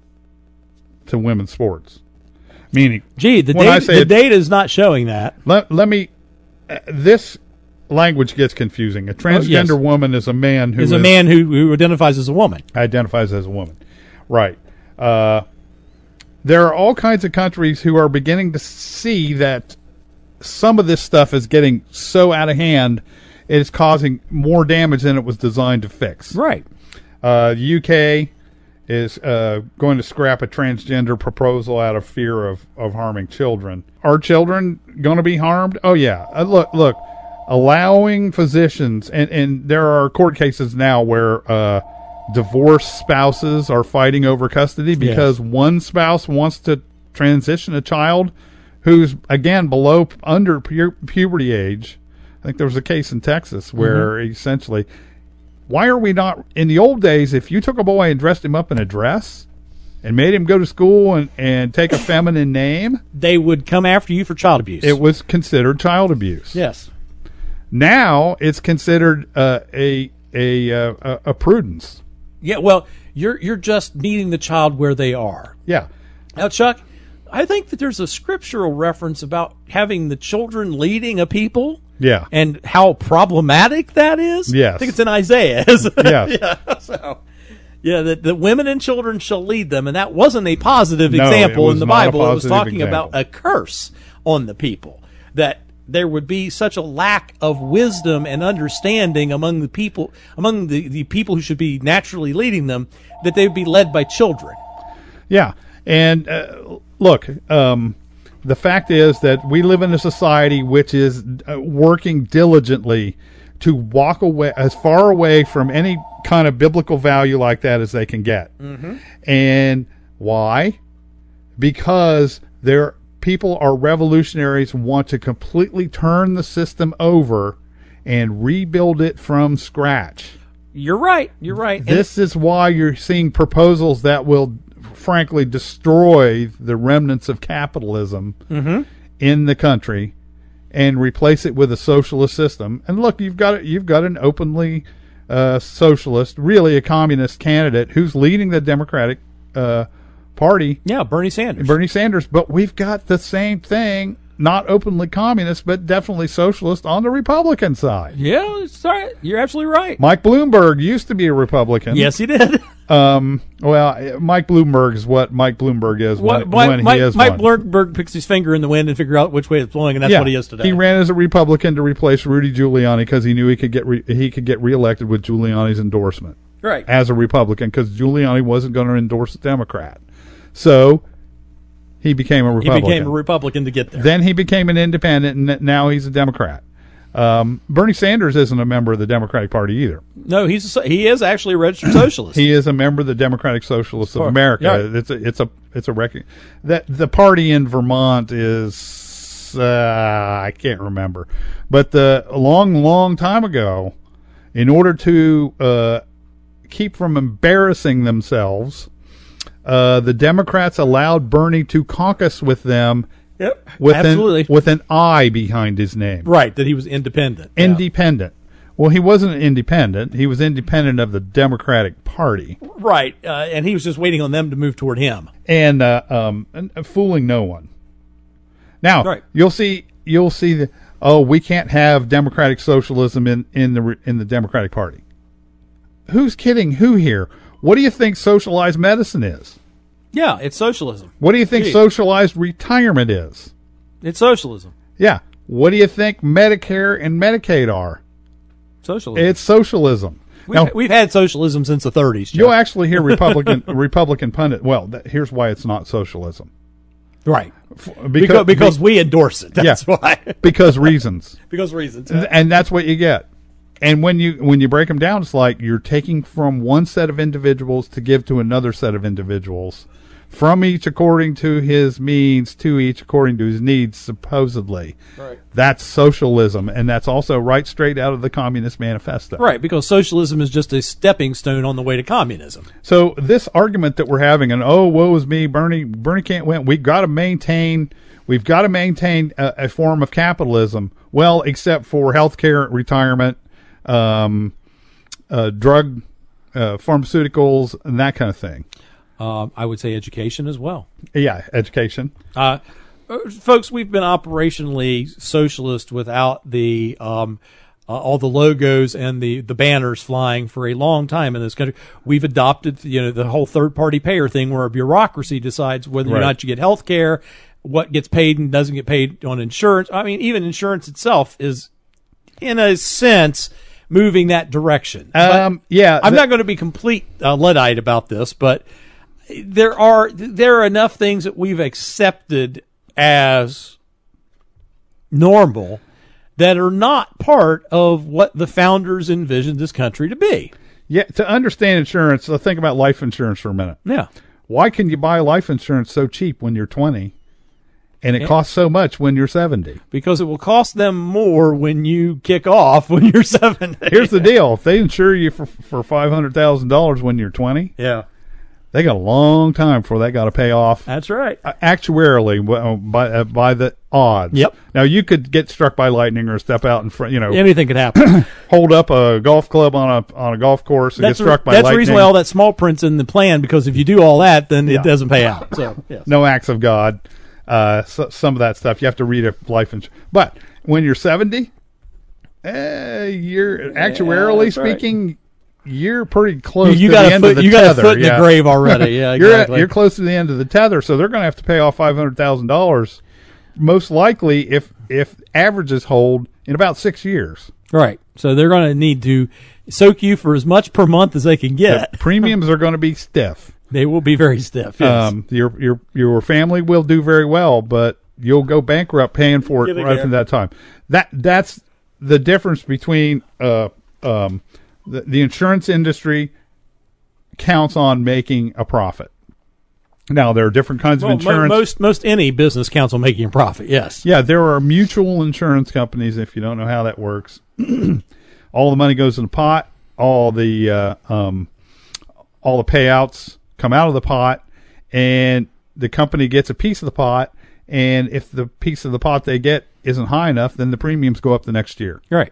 to women's sports. Meaning, Gee, the, when I data, say the it- data is not showing that. let, let me, uh, this language gets confusing. A transgender yes. woman is a man who Is a man who, who identifies as a woman. identifies as a woman. Right. Uh, there are all kinds of countries who are beginning to see that some of this stuff is getting so out of hand, it is causing more damage than it was designed to fix. Right. Uh, the U K is uh, going to scrap a transgender proposal out of fear of, of harming children. Are children going to be harmed? Oh, yeah. Uh, look, look, allowing physicians, and, and there are court cases now where uh, divorced spouses are fighting over custody because Yes. one spouse wants to transition a child who's, again, below, under pu- puberty age. I think there was a case in Texas where Mm-hmm. essentially... Why are we not, in the old days, if you took a boy and dressed him up in a dress and made him go to school and, and take a feminine name, They would come after you for child abuse. it was considered child abuse. Yes. Now it's considered uh, a, a, uh, a a prudence. Yeah, well, you're you're just meeting the child where they are. Yeah. Now, Chuck, I think that there's a scriptural reference about having the children leading a people. Yeah. And how problematic that is. Yes. I think it's in Isaiah. Yes. Yes. So, yeah, that the women and children shall lead them, and that wasn't a positive No, example it was in the not a Bible. It was positive talking example. about a curse on the people, that there would be such a lack of wisdom and understanding among the people, among the, the people who should be naturally leading them, that they would be led by children. Yeah. And uh, look, um, the fact is that we live in a society which is uh, working diligently to walk away as far away from any kind of biblical value like that as they can get. Mm-hmm. And why? Because their people are revolutionaries, want to completely turn the system over and rebuild it from scratch. You're right. You're right. And This is why you're seeing proposals that will, frankly, destroy the remnants of capitalism Mm-hmm. in the country and replace it with a socialist system. And look, you've got you've got an openly uh, socialist, really a communist candidate who's leading the Democratic uh, Party, yeah, Bernie Sanders. Bernie Sanders. But we've got the same thing, not openly communist, but definitely socialist on the Republican side. Yeah, it's all right. You're absolutely right. Mike Bloomberg used to be a Republican. Yes, he did. Um, well, Mike Bloomberg is what Mike Bloomberg is when, What- when Mike, he is Mike one. Bloomberg picks his finger in the wind and figure out which way it's blowing, and that's yeah, what he is today. He ran as a Republican to replace Rudy Giuliani because he knew he could get re- he could get reelected with Giuliani's endorsement right. as a Republican because Giuliani wasn't going to endorse a Democrat. So he became a He Republican. became a Republican to get there. Then he became an independent, and now he's a Democrat. Um, Bernie Sanders isn't a member of the Democratic Party either. no, he's a, he is actually a registered socialist. He is a member of the Democratic Socialists of Sure. America. Yeah. It's a it's a it's a rec- that the party in Vermont is uh, I can't remember, but the a long long time ago, in order to uh, keep from embarrassing themselves, uh, the Democrats allowed Bernie to caucus with them. Yep. With Absolutely. An, with an I behind his name. Right, that he was independent. Yeah. Independent. Well, he wasn't independent. He was independent of the Democratic Party. Right, uh, and he was just waiting on them to move toward him. And, uh, um, and uh, fooling no one. Now, Right. you'll see, you'll see the, oh, we can't have democratic socialism in, in the, in the Democratic Party. Who's kidding who here? What do you think socialized medicine is? Yeah, it's socialism. What do you think Gee. socialized retirement is? It's socialism. Yeah. What do you think Medicare and Medicaid are? Socialism. It's socialism. We've, Now, we've had socialism since the thirties. Chuck. you'll actually hear Republican Republican pundit. Well, that, here's why it's not socialism. Right. F- Because, because we endorse it. That's Yeah. why. because reasons, because reasons. and that's what you get. And when you when you break them down, it's like you're taking from one set of individuals to give to another set of individuals, from each according to his means, to each according to his needs, supposedly. Right. That's socialism, and that's also right straight out of the Communist Manifesto. Right, because socialism is just a stepping stone on the way to communism. So this argument that we're having, and oh, woe is me, Bernie, Bernie can't win. We've got to maintain, we've got to maintain a, a form of capitalism. Well, except for healthcare, retirement, um, uh, drug, uh, pharmaceuticals, and that kind of thing. Um, I would say education as well. Yeah, education. Uh, folks, we've been operationally socialist without the um, uh, all the logos and the, the banners flying for a long time in this country. We've adopted, you know, the whole third party payer thing, where a bureaucracy decides whether Right. or not you get health care, what gets paid and doesn't get paid on insurance. I mean, even insurance itself is, in a sense, moving that direction. Um, yeah, I'm the- not going to be complete uh, Luddite about this, but there are there are enough things that we've accepted as normal that are not part of what the founders envisioned this country to be. Yeah, to understand insurance, so think about life insurance for a minute. Yeah. Why can you buy life insurance so cheap when you're twenty, and it Yeah. costs so much when you're seventy? Because it will cost them more when you kick off when you're seventy. Here's the deal: if they insure you for for five hundred thousand dollars when you're twenty, Yeah. they got a long time before they got to pay off. That's right. Uh, actuarially, well, by uh, by the odds. Yep. Now you could get struck by lightning or step out in front. You know, Anything could happen. hold up a golf club on a on a golf course and That's, get struck by that's lightning. the reason why all that small print's in the plan, because if you do all that, then Yeah. it doesn't pay out. So, yes. No acts of God. Uh, so, some of that stuff you have to read a life insurance. But when you're seventy, eh, you're actuarially that's right. speaking, you're pretty close You to got the a end foot. of the You tether. got a foot in yeah. the grave already. Yeah, you're at, exactly. you're close to the end of the tether, so they're going to have to pay off five hundred thousand dollars, most likely if if averages hold in about six years. Right. So they're going to need to soak you for as much per month as they can get. The premiums are going to be stiff. They will be very stiff. Yes. Um, your your your family will do very well, but you'll go bankrupt paying for it Getting right there. from that time. That that's the difference between uh um the, the insurance industry counts on making a profit. Now there are different kinds Well, of insurance. mo- most most any business counts on making a profit. Yes. Yeah, there are mutual insurance companies. If you don't know how that works, all the money goes in the pot. All the uh, um, all the payouts come out of the pot, and the company gets a piece of the pot. And if the piece of the pot they get isn't high enough, then the premiums go up the next year. Right.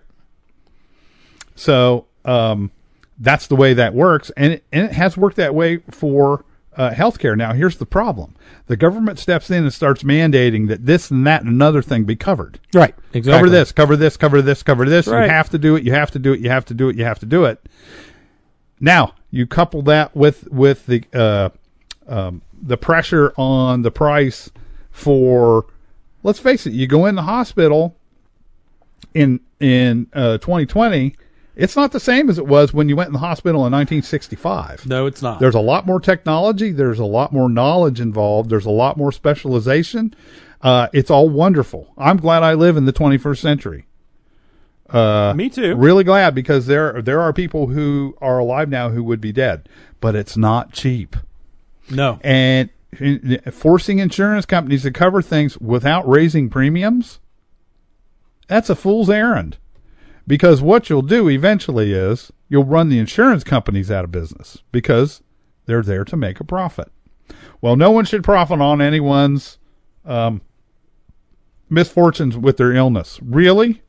So um, that's the way that works, and it, and it has worked that way for uh, healthcare. Now, here's the problem: the government steps in and starts mandating that this and that and another thing be covered. Right. Exactly. Cover this, cover this, cover this, cover this. Right. You have to do it. You have to do it. You have to do it. You have to do it. Now you couple that with with the uh, um, the pressure on the price for. Let's face it. You go in the hospital in in uh, twenty twenty. It's not the same as it was when you went in the hospital in nineteen sixty-five. No, it's not. There's a lot more technology. There's a lot more knowledge involved. There's a lot more specialization. Uh, it's all wonderful. I'm glad I live in the twenty-first century. Uh, Me too. Really glad, because there there are people who are alive now who would be dead, but it's not cheap. No. And forcing insurance companies to cover things without raising premiums, that's a fool's errand. Because what you'll do eventually is you'll run the insurance companies out of business, because they're there to make a profit. Well, no one should profit on anyone's um, misfortunes with their illness. Really?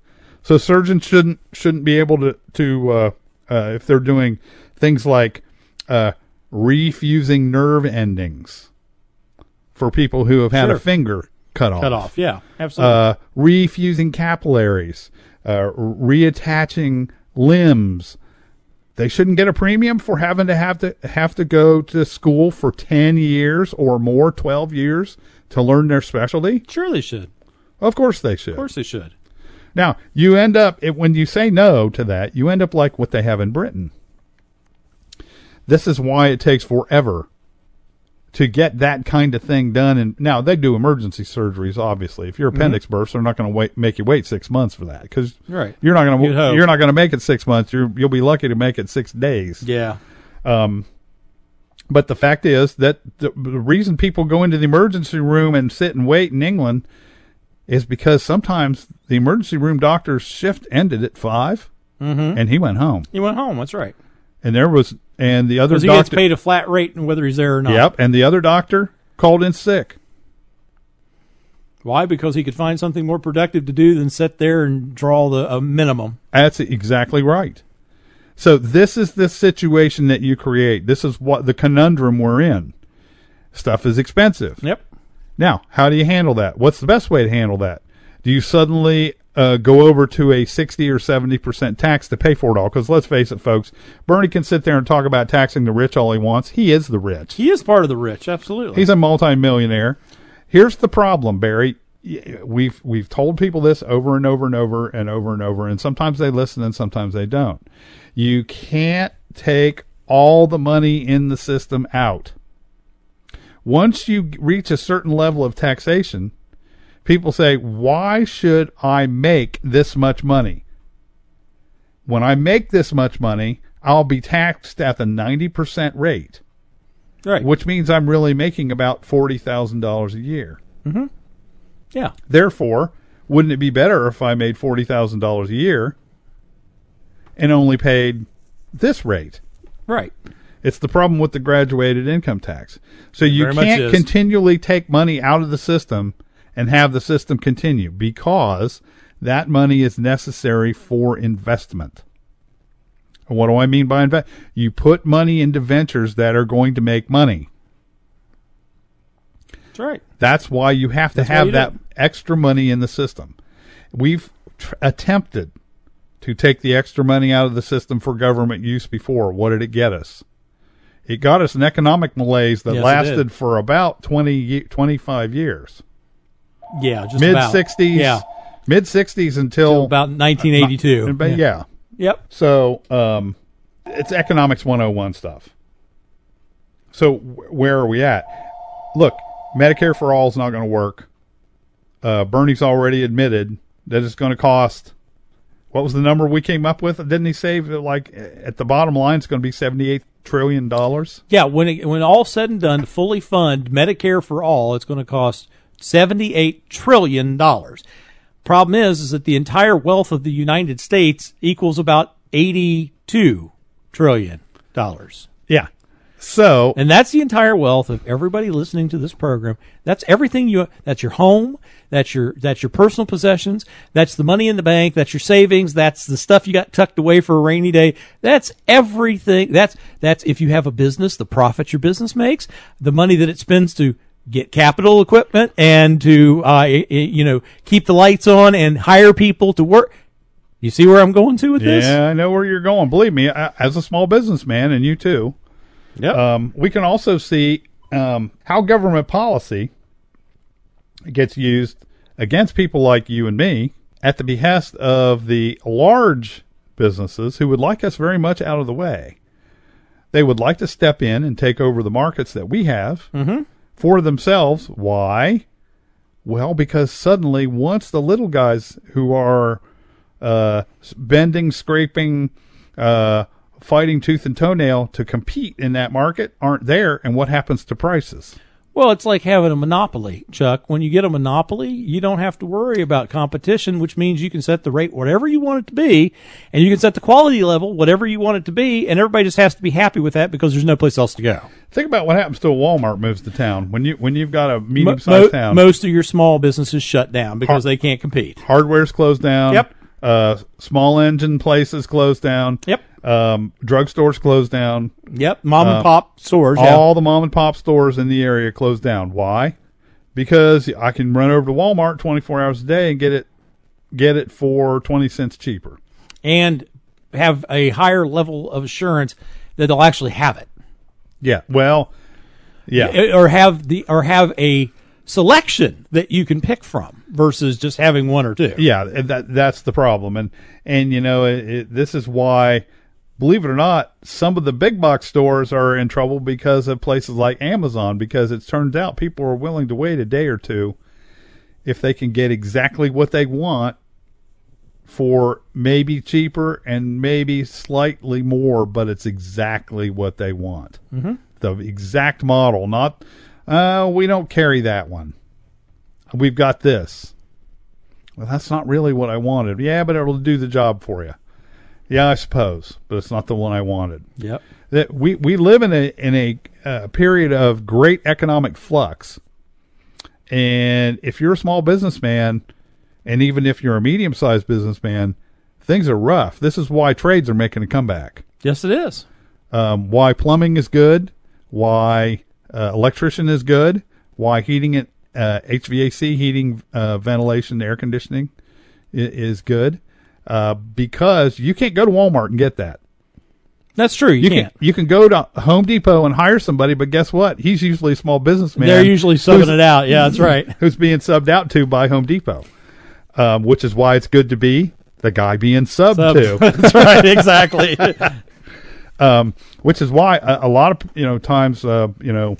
So surgeons shouldn't shouldn't be able to to uh, uh, if they're doing things like uh, refusing nerve endings for people who have had Sure. a finger cut off. Cut off, yeah, absolutely. Uh, refusing capillaries, uh, reattaching limbs. They shouldn't get a premium for having to have to have to go to school for ten years or more, twelve years to learn their specialty. Sure, they should. Of course they should. Of course, they should. Now you end up it, when you say no to that, you end up like what they have in Britain. This is why it takes forever to get that kind of thing done. And now they do emergency surgeries. Obviously, if your appendix mm-hmm. bursts, they're not going to wait make you wait six months for that because right. you're not going You'd to hope. you're not going to make it six months. You're, you'll be lucky to make it six days. Yeah. Um, but the fact is that the, the reason people go into the emergency room and sit and wait in England is because sometimes the emergency room doctor's shift ended at five, mm-hmm. and he went home. He went home. That's right. And there was and the other Because he doctor gets paid a flat rate, and whether he's there or not. Yep. And the other doctor called in sick. Why? Because he could find something more productive to do than sit there and draw the a minimum. That's exactly right. So this is the situation that you create. This is what the conundrum we're in. Stuff is expensive. Yep. Now, how do you handle that? What's the best way to handle that? Do you suddenly uh, go over to a sixty or seventy percent tax to pay for it all? Because let's face it, folks, Bernie can sit there and talk about taxing the rich all he wants. He is the rich. He is part of the rich, absolutely. He's a multimillionaire. Here's the problem, Barry. We've we've told people this over and over and over and over and over, and sometimes they listen and sometimes they don't. You can't take all the money in the system out. Once you reach a certain level of taxation, people say, why should I make this much money? When I make this much money, I'll be taxed at the ninety percent rate, right? Which means I'm really making about forty thousand dollars a year. Mm-hmm. Yeah. Therefore, wouldn't it be better if I made forty thousand dollars a year and only paid this rate? Right. It's the problem with the graduated income tax. So you Very much can't is. continually take money out of the system and have the system continue because that money is necessary for investment. And what do I mean by invest? You put money into ventures that are going to make money. That's right. That's why you have to That's why have you that do. extra money in the system. We've tr- attempted to take the extra money out of the system for government use before. What did it get us? It got us an economic malaise that Yes, it lasted did. for about twenty, twenty-five years. Yeah, just Mid about. sixties, Yeah. mid sixties until Till about nineteen eighty-two. Uh, yeah. yeah. Yep. So um, it's economics one oh one stuff. So w- where are we at? Look, Medicare for all is not going to work. Uh, Bernie's already admitted that it's going to cost. What was the number we came up with? Didn't he say that, like, at the bottom line, it's going to be seventy-eight trillion dollars? Yeah, when it, when all said and done, to fully fund Medicare for all, it's going to cost seventy-eight trillion dollars. Problem is, is that the entire wealth of the United States equals about eighty-two trillion dollars. Yeah. So, And that's the entire wealth of everybody listening to this program. That's everything you, that's your home. That's your, that's your personal possessions. That's the money in the bank. That's your savings. That's the stuff you got tucked away for a rainy day. That's everything. That's, that's if you have a business, the profit your business makes, the money that it spends to get capital equipment and to, uh, you know, keep the lights on and hire people to work. You see where I'm going to with this? yeah, I know where you're going. Believe me, I, as a small businessman, and you too, Yep. Um, we can also see um, how government policy gets used against people like you and me at the behest of the large businesses who would like us very much out of the way. They would like to step in and take over the markets that we have Mm-hmm. for themselves. Why? Well, because suddenly once the little guys who are uh, bending, scraping, uh, fighting tooth and toenail to compete in that market aren't there, and what happens to prices? Well, it's like having a monopoly, Chuck. When you get a monopoly, you don't have to worry about competition, which means you can set the rate whatever you want it to be, and you can set the quality level whatever you want it to be, and everybody just has to be happy with that because there's no place else to go. Think about what happens to a Walmart moves to town when you when you've got a Mo- medium-sized mo- town. Most of your small businesses shut down because Har- they can't compete. Hardware's closed down. Yep. Uh, small engine places close down. Yep. Um, drugstores close down. Yep. Mom Uh, and pop stores. All Yeah. the mom and pop stores in the area close down. Why? Because I can run over to Walmart twenty-four hours a day and get it, get it for twenty cents cheaper. And have a higher level of assurance that they'll actually have it. Yeah. Well, yeah. Or have the or have a selection that you can pick from versus just having one or two. Yeah, that that's the problem, and and you know it, it, this is why, believe it or not, some of the big box stores are in trouble because of places like Amazon. Because it turns out people are willing to wait a day or two if they can get exactly what they want for maybe cheaper and maybe slightly more, but it's exactly what they want. Mm-hmm. The exact model, not. Uh, we don't carry that one. We've got this. Well, that's not really what I wanted. Yeah, but it'll do the job for you. Yeah, I suppose, but it's not the one I wanted. Yep. That we we live in a in a uh, period of great economic flux, and if you're a small businessman, and even if you're a medium-sized businessman, things are rough. This is why trades are making a comeback. Yes, it is. Um, why plumbing is good. Why Uh, electrician is good. Why heating it, uh, H V A C, heating, uh, ventilation, air conditioning is, is good. Uh, because you can't go to Walmart and get that. That's true. You, You can't. can you can go to Home Depot and hire somebody, but guess what? He's usually a small businessman. They're usually subbing who's- it out. Yeah, that's right. Who's being subbed out to by Home Depot, um, which is why it's good to be the guy being subbed Sub- to. That's right. Exactly. Um, which is why a, a lot of you know times uh, you know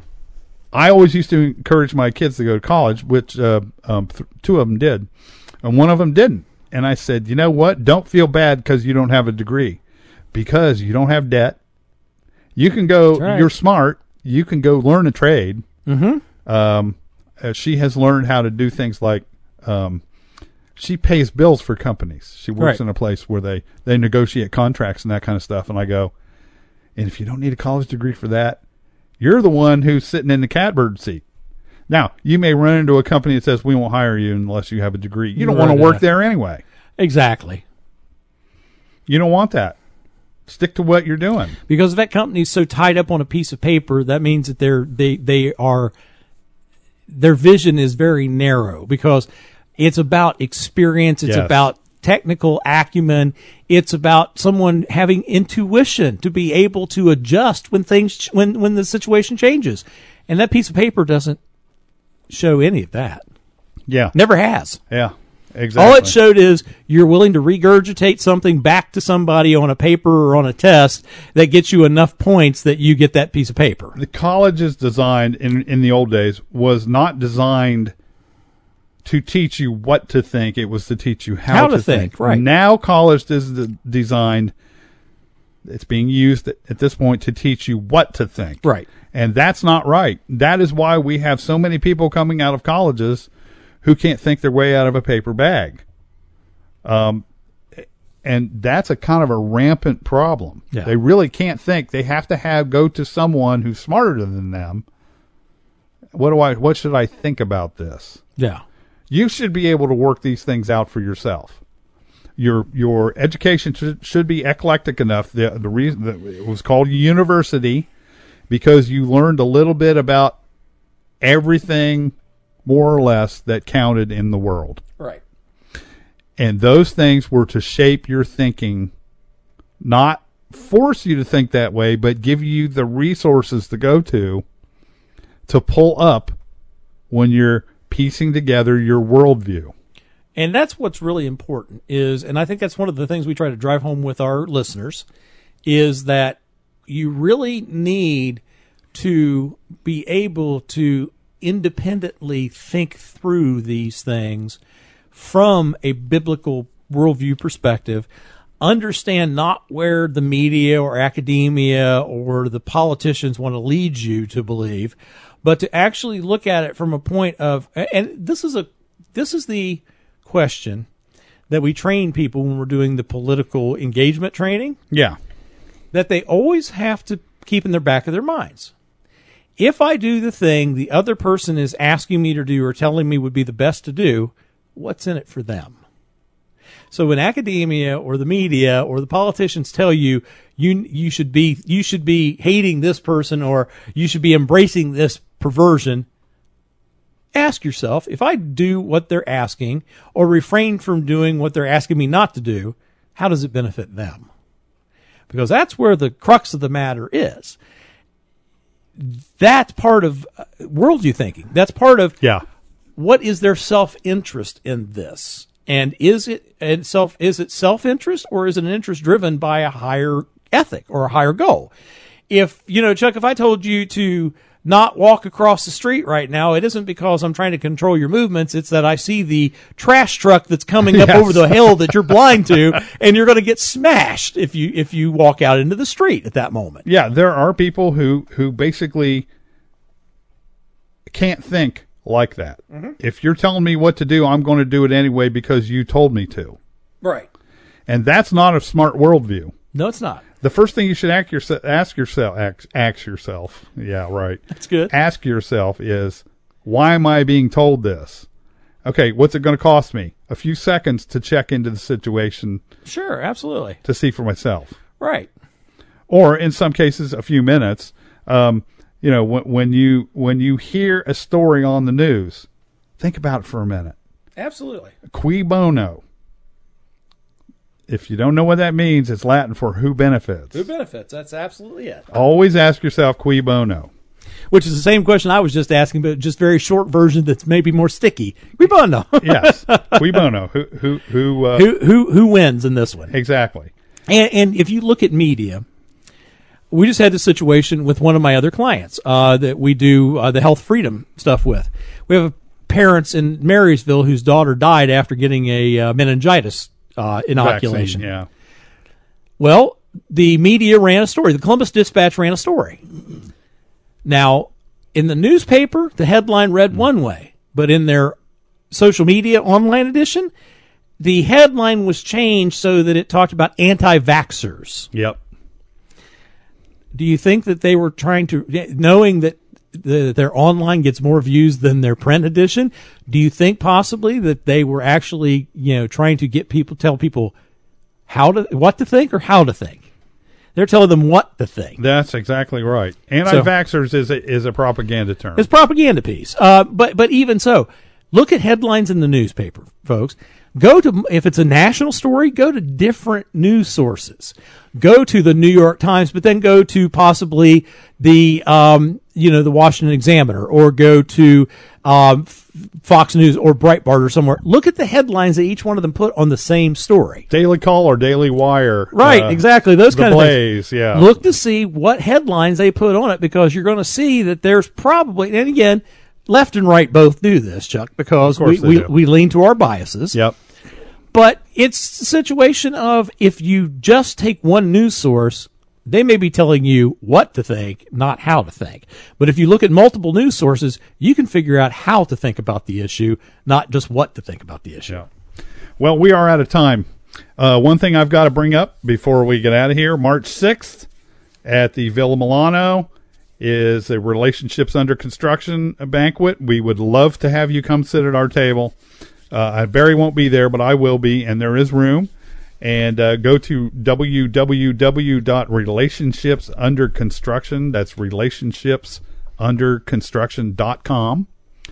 I always used to encourage my kids to go to college, which uh, um, th- two of them did, and one of them didn't. And I said, you know what? Don't feel bad because you don't have a degree, because you don't have debt. You can go. That's right. You're smart. You can go learn a trade. Mm-hmm. Um, uh, she has learned how to do things like um, she pays bills for companies. She works Right. in a place where they, they negotiate contracts and that kind of stuff. And I go, and if you don't need a college degree for that, you're the one who's sitting in the catbird seat. Now, you may run into a company that says, we won't hire you unless you have a degree. You don't Right. want to work there anyway. Exactly. You don't want that. Stick to what you're doing. Because if that company's so tied up on a piece of paper, that means that they're they they are their vision is very narrow, because it's about experience, it's Yes. about technical acumen, it's about someone having intuition to be able to adjust when things when when the situation changes. And that piece of paper doesn't show any of that. Yeah. Never has. Yeah. Exactly. All it showed is you're willing to regurgitate something back to somebody on a paper or on a test that gets you enough points that you get that piece of paper. The college is designed in in the old days was not designed to teach you what to think. It was to teach you how, How to think, right. Now college is the, designed. It's being used at, at this point to teach you what to think. Right. And that's not right. That is why we have so many people coming out of colleges who can't think their way out of a paper bag. Um, and that's a kind of a rampant problem. Yeah. They really can't think. They have to have go to someone who's smarter than them. What do I? What should I think about this? Yeah. You should be able to work these things out for yourself. Your your education should, should be eclectic enough. The the reason that it was called university because you learned a little bit about everything, more or less, that counted in the world. Right. And those things were to shape your thinking, not force you to think that way, but give you the resources to go to to pull up when you're piecing together your worldview. And that's what's really important is, and I think that's one of the things we try to drive home with our listeners, is that you really need to be able to independently think through these things from a biblical worldview perspective, understand not where the media or academia or the politicians want to lead you to believe, but to actually look at it from a point of, and this is a, this is the question that we train people when we're doing the political engagement training, Yeah. that they always have to keep in the back of their minds. If I do the thing the other person is asking me to do or telling me would be the best to do, what's in it for them? So when academia or the media or the politicians tell you you you should be you should be hating this person or you should be embracing this perversion, ask yourself, if I do what they're asking or refrain from doing what they're asking me not to do, how does it benefit them? Because that's where the crux of the matter is. That's part of worldview thinking. That's part of Yeah. what is their self-interest in this? And is it and self is it self-interest or is it an interest driven by a higher ethic or a higher goal? If, you know, Chuck, if I told you to not walk across the street right now, it isn't because I'm trying to control your movements. It's that I see the trash truck that's coming up Yes. over the hill that you're blind to, and you're going to get smashed if you if you walk out into the street at that moment. Yeah, there are people who, who basically can't think like that. Mm-hmm. If you're telling me what to do, I'm going to do it anyway because you told me to. Right. And that's not a smart worldview. No, it's not. The first thing you should ask yourself, ask yourself, ask, ask yourself, yeah, right. That's good. Ask yourself is, why am I being told this? Okay, what's it going to cost me? A few seconds to check into the situation Sure, absolutely. to see for myself. Right. Or in some cases, a few minutes. Um, you know, when, when you when you hear a story on the news, think about it for a minute. Absolutely. Cui bono. If you don't know what that means, it's Latin for who benefits. Who benefits? That's absolutely it. Always ask yourself cui bono. Which is the same question I was just asking, but just very short version that's maybe more sticky. Cui bono. Yes, cui bono. Who who who, uh, who who who wins in this one? exactly? And, and if you look at media, we just had this situation with one of my other clients uh, that we do uh, the health freedom stuff with. We have parents in Marysville whose daughter died after getting a uh, meningitis uh, inoculation. Vaccine, yeah. Well, the media ran a story. The Columbus Dispatch ran a story. Now, in the newspaper, the headline read one way, but in their social media online edition, the headline was changed so that it talked about anti-vaxxers. Yep. Do you think that they were trying to, knowing that the, their online gets more views than their print edition, do you think possibly that they were actually, you know, trying to get people, tell people how to, what to think or how to think? They're telling them what to think. That's exactly right. Anti-vaxxers is a, is a propaganda term. It's a propaganda piece. Uh, but, but even so, look at headlines in the newspaper, folks. Go to, if it's a national story, go to different news sources. Go to the New York Times, but then go to possibly the, um, you know, the Washington Examiner, or go to um, Fox News or Breitbart or somewhere. Look at the headlines that each one of them put on the same story. Daily Caller, Daily Wire. Right, uh, exactly. Those The kind Blaze, of things. yeah. Look to see what headlines they put on it, because you're going to see that there's probably, and again, left and right both do this, Chuck, because Of course we, they we, do. we lean to our biases. Yep. But it's a situation of, if you just take one news source, they may be telling you what to think, not how to think. But if you look at multiple news sources, you can figure out how to think about the issue, not just what to think about the issue. Yeah. Well, we are out of time. Uh, one thing I've got to bring up before we get out of here, March sixth at the Villa Milano is a Relationships Under Construction banquet. We would love to have you come sit at our table. Uh, Barry won't be there, but I will be, and there is room. And uh, go to w w w dot relationships under construction. That's relationships under construction dot com.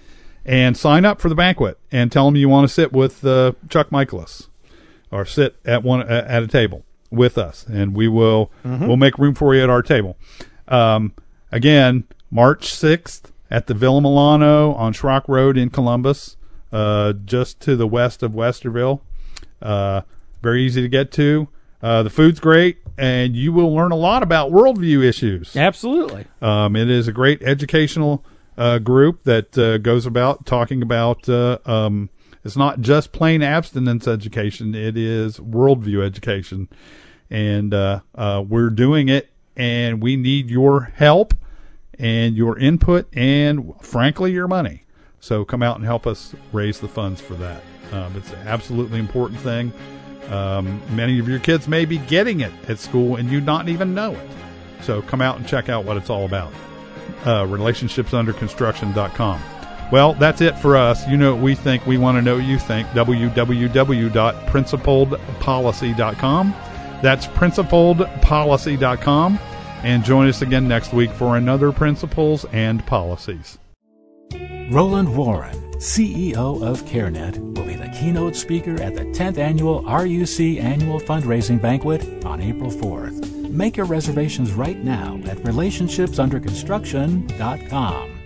And sign up for the banquet and tell them you want to sit with uh, Chuck Michaelis, or sit at one at a table with us, and we will mm-hmm. we'll make room for you at our table. Um, again, March sixth at the Villa Milano on Schrock Road in Columbus, uh, just to the west of Westerville. Uh, very easy to get to. Uh, the food's great, and you will learn a lot about worldview issues. Absolutely. Um, it is a great educational uh, group that uh, goes about talking about, uh, um, it's not just plain abstinence education, it is worldview education. And uh, uh, we're doing it, and we need your help and your input and, frankly, your money. So come out and help us raise the funds for that. Um, it's an absolutely important thing. Um, many of your kids may be getting it at school and you not even know it. So come out and check out what it's all about. Uh, relationships under construction dot com. Well, that's it for us. You know what we think. We want to know what you think. w w w dot principled policy dot com. That's principled policy dot com. And join us again next week for another Principles and Policies. Roland Warren, C E O of CareNet, will be the keynote speaker at the tenth Annual R U C Annual Fundraising Banquet on April fourth. Make your reservations right now at relationships under construction dot com.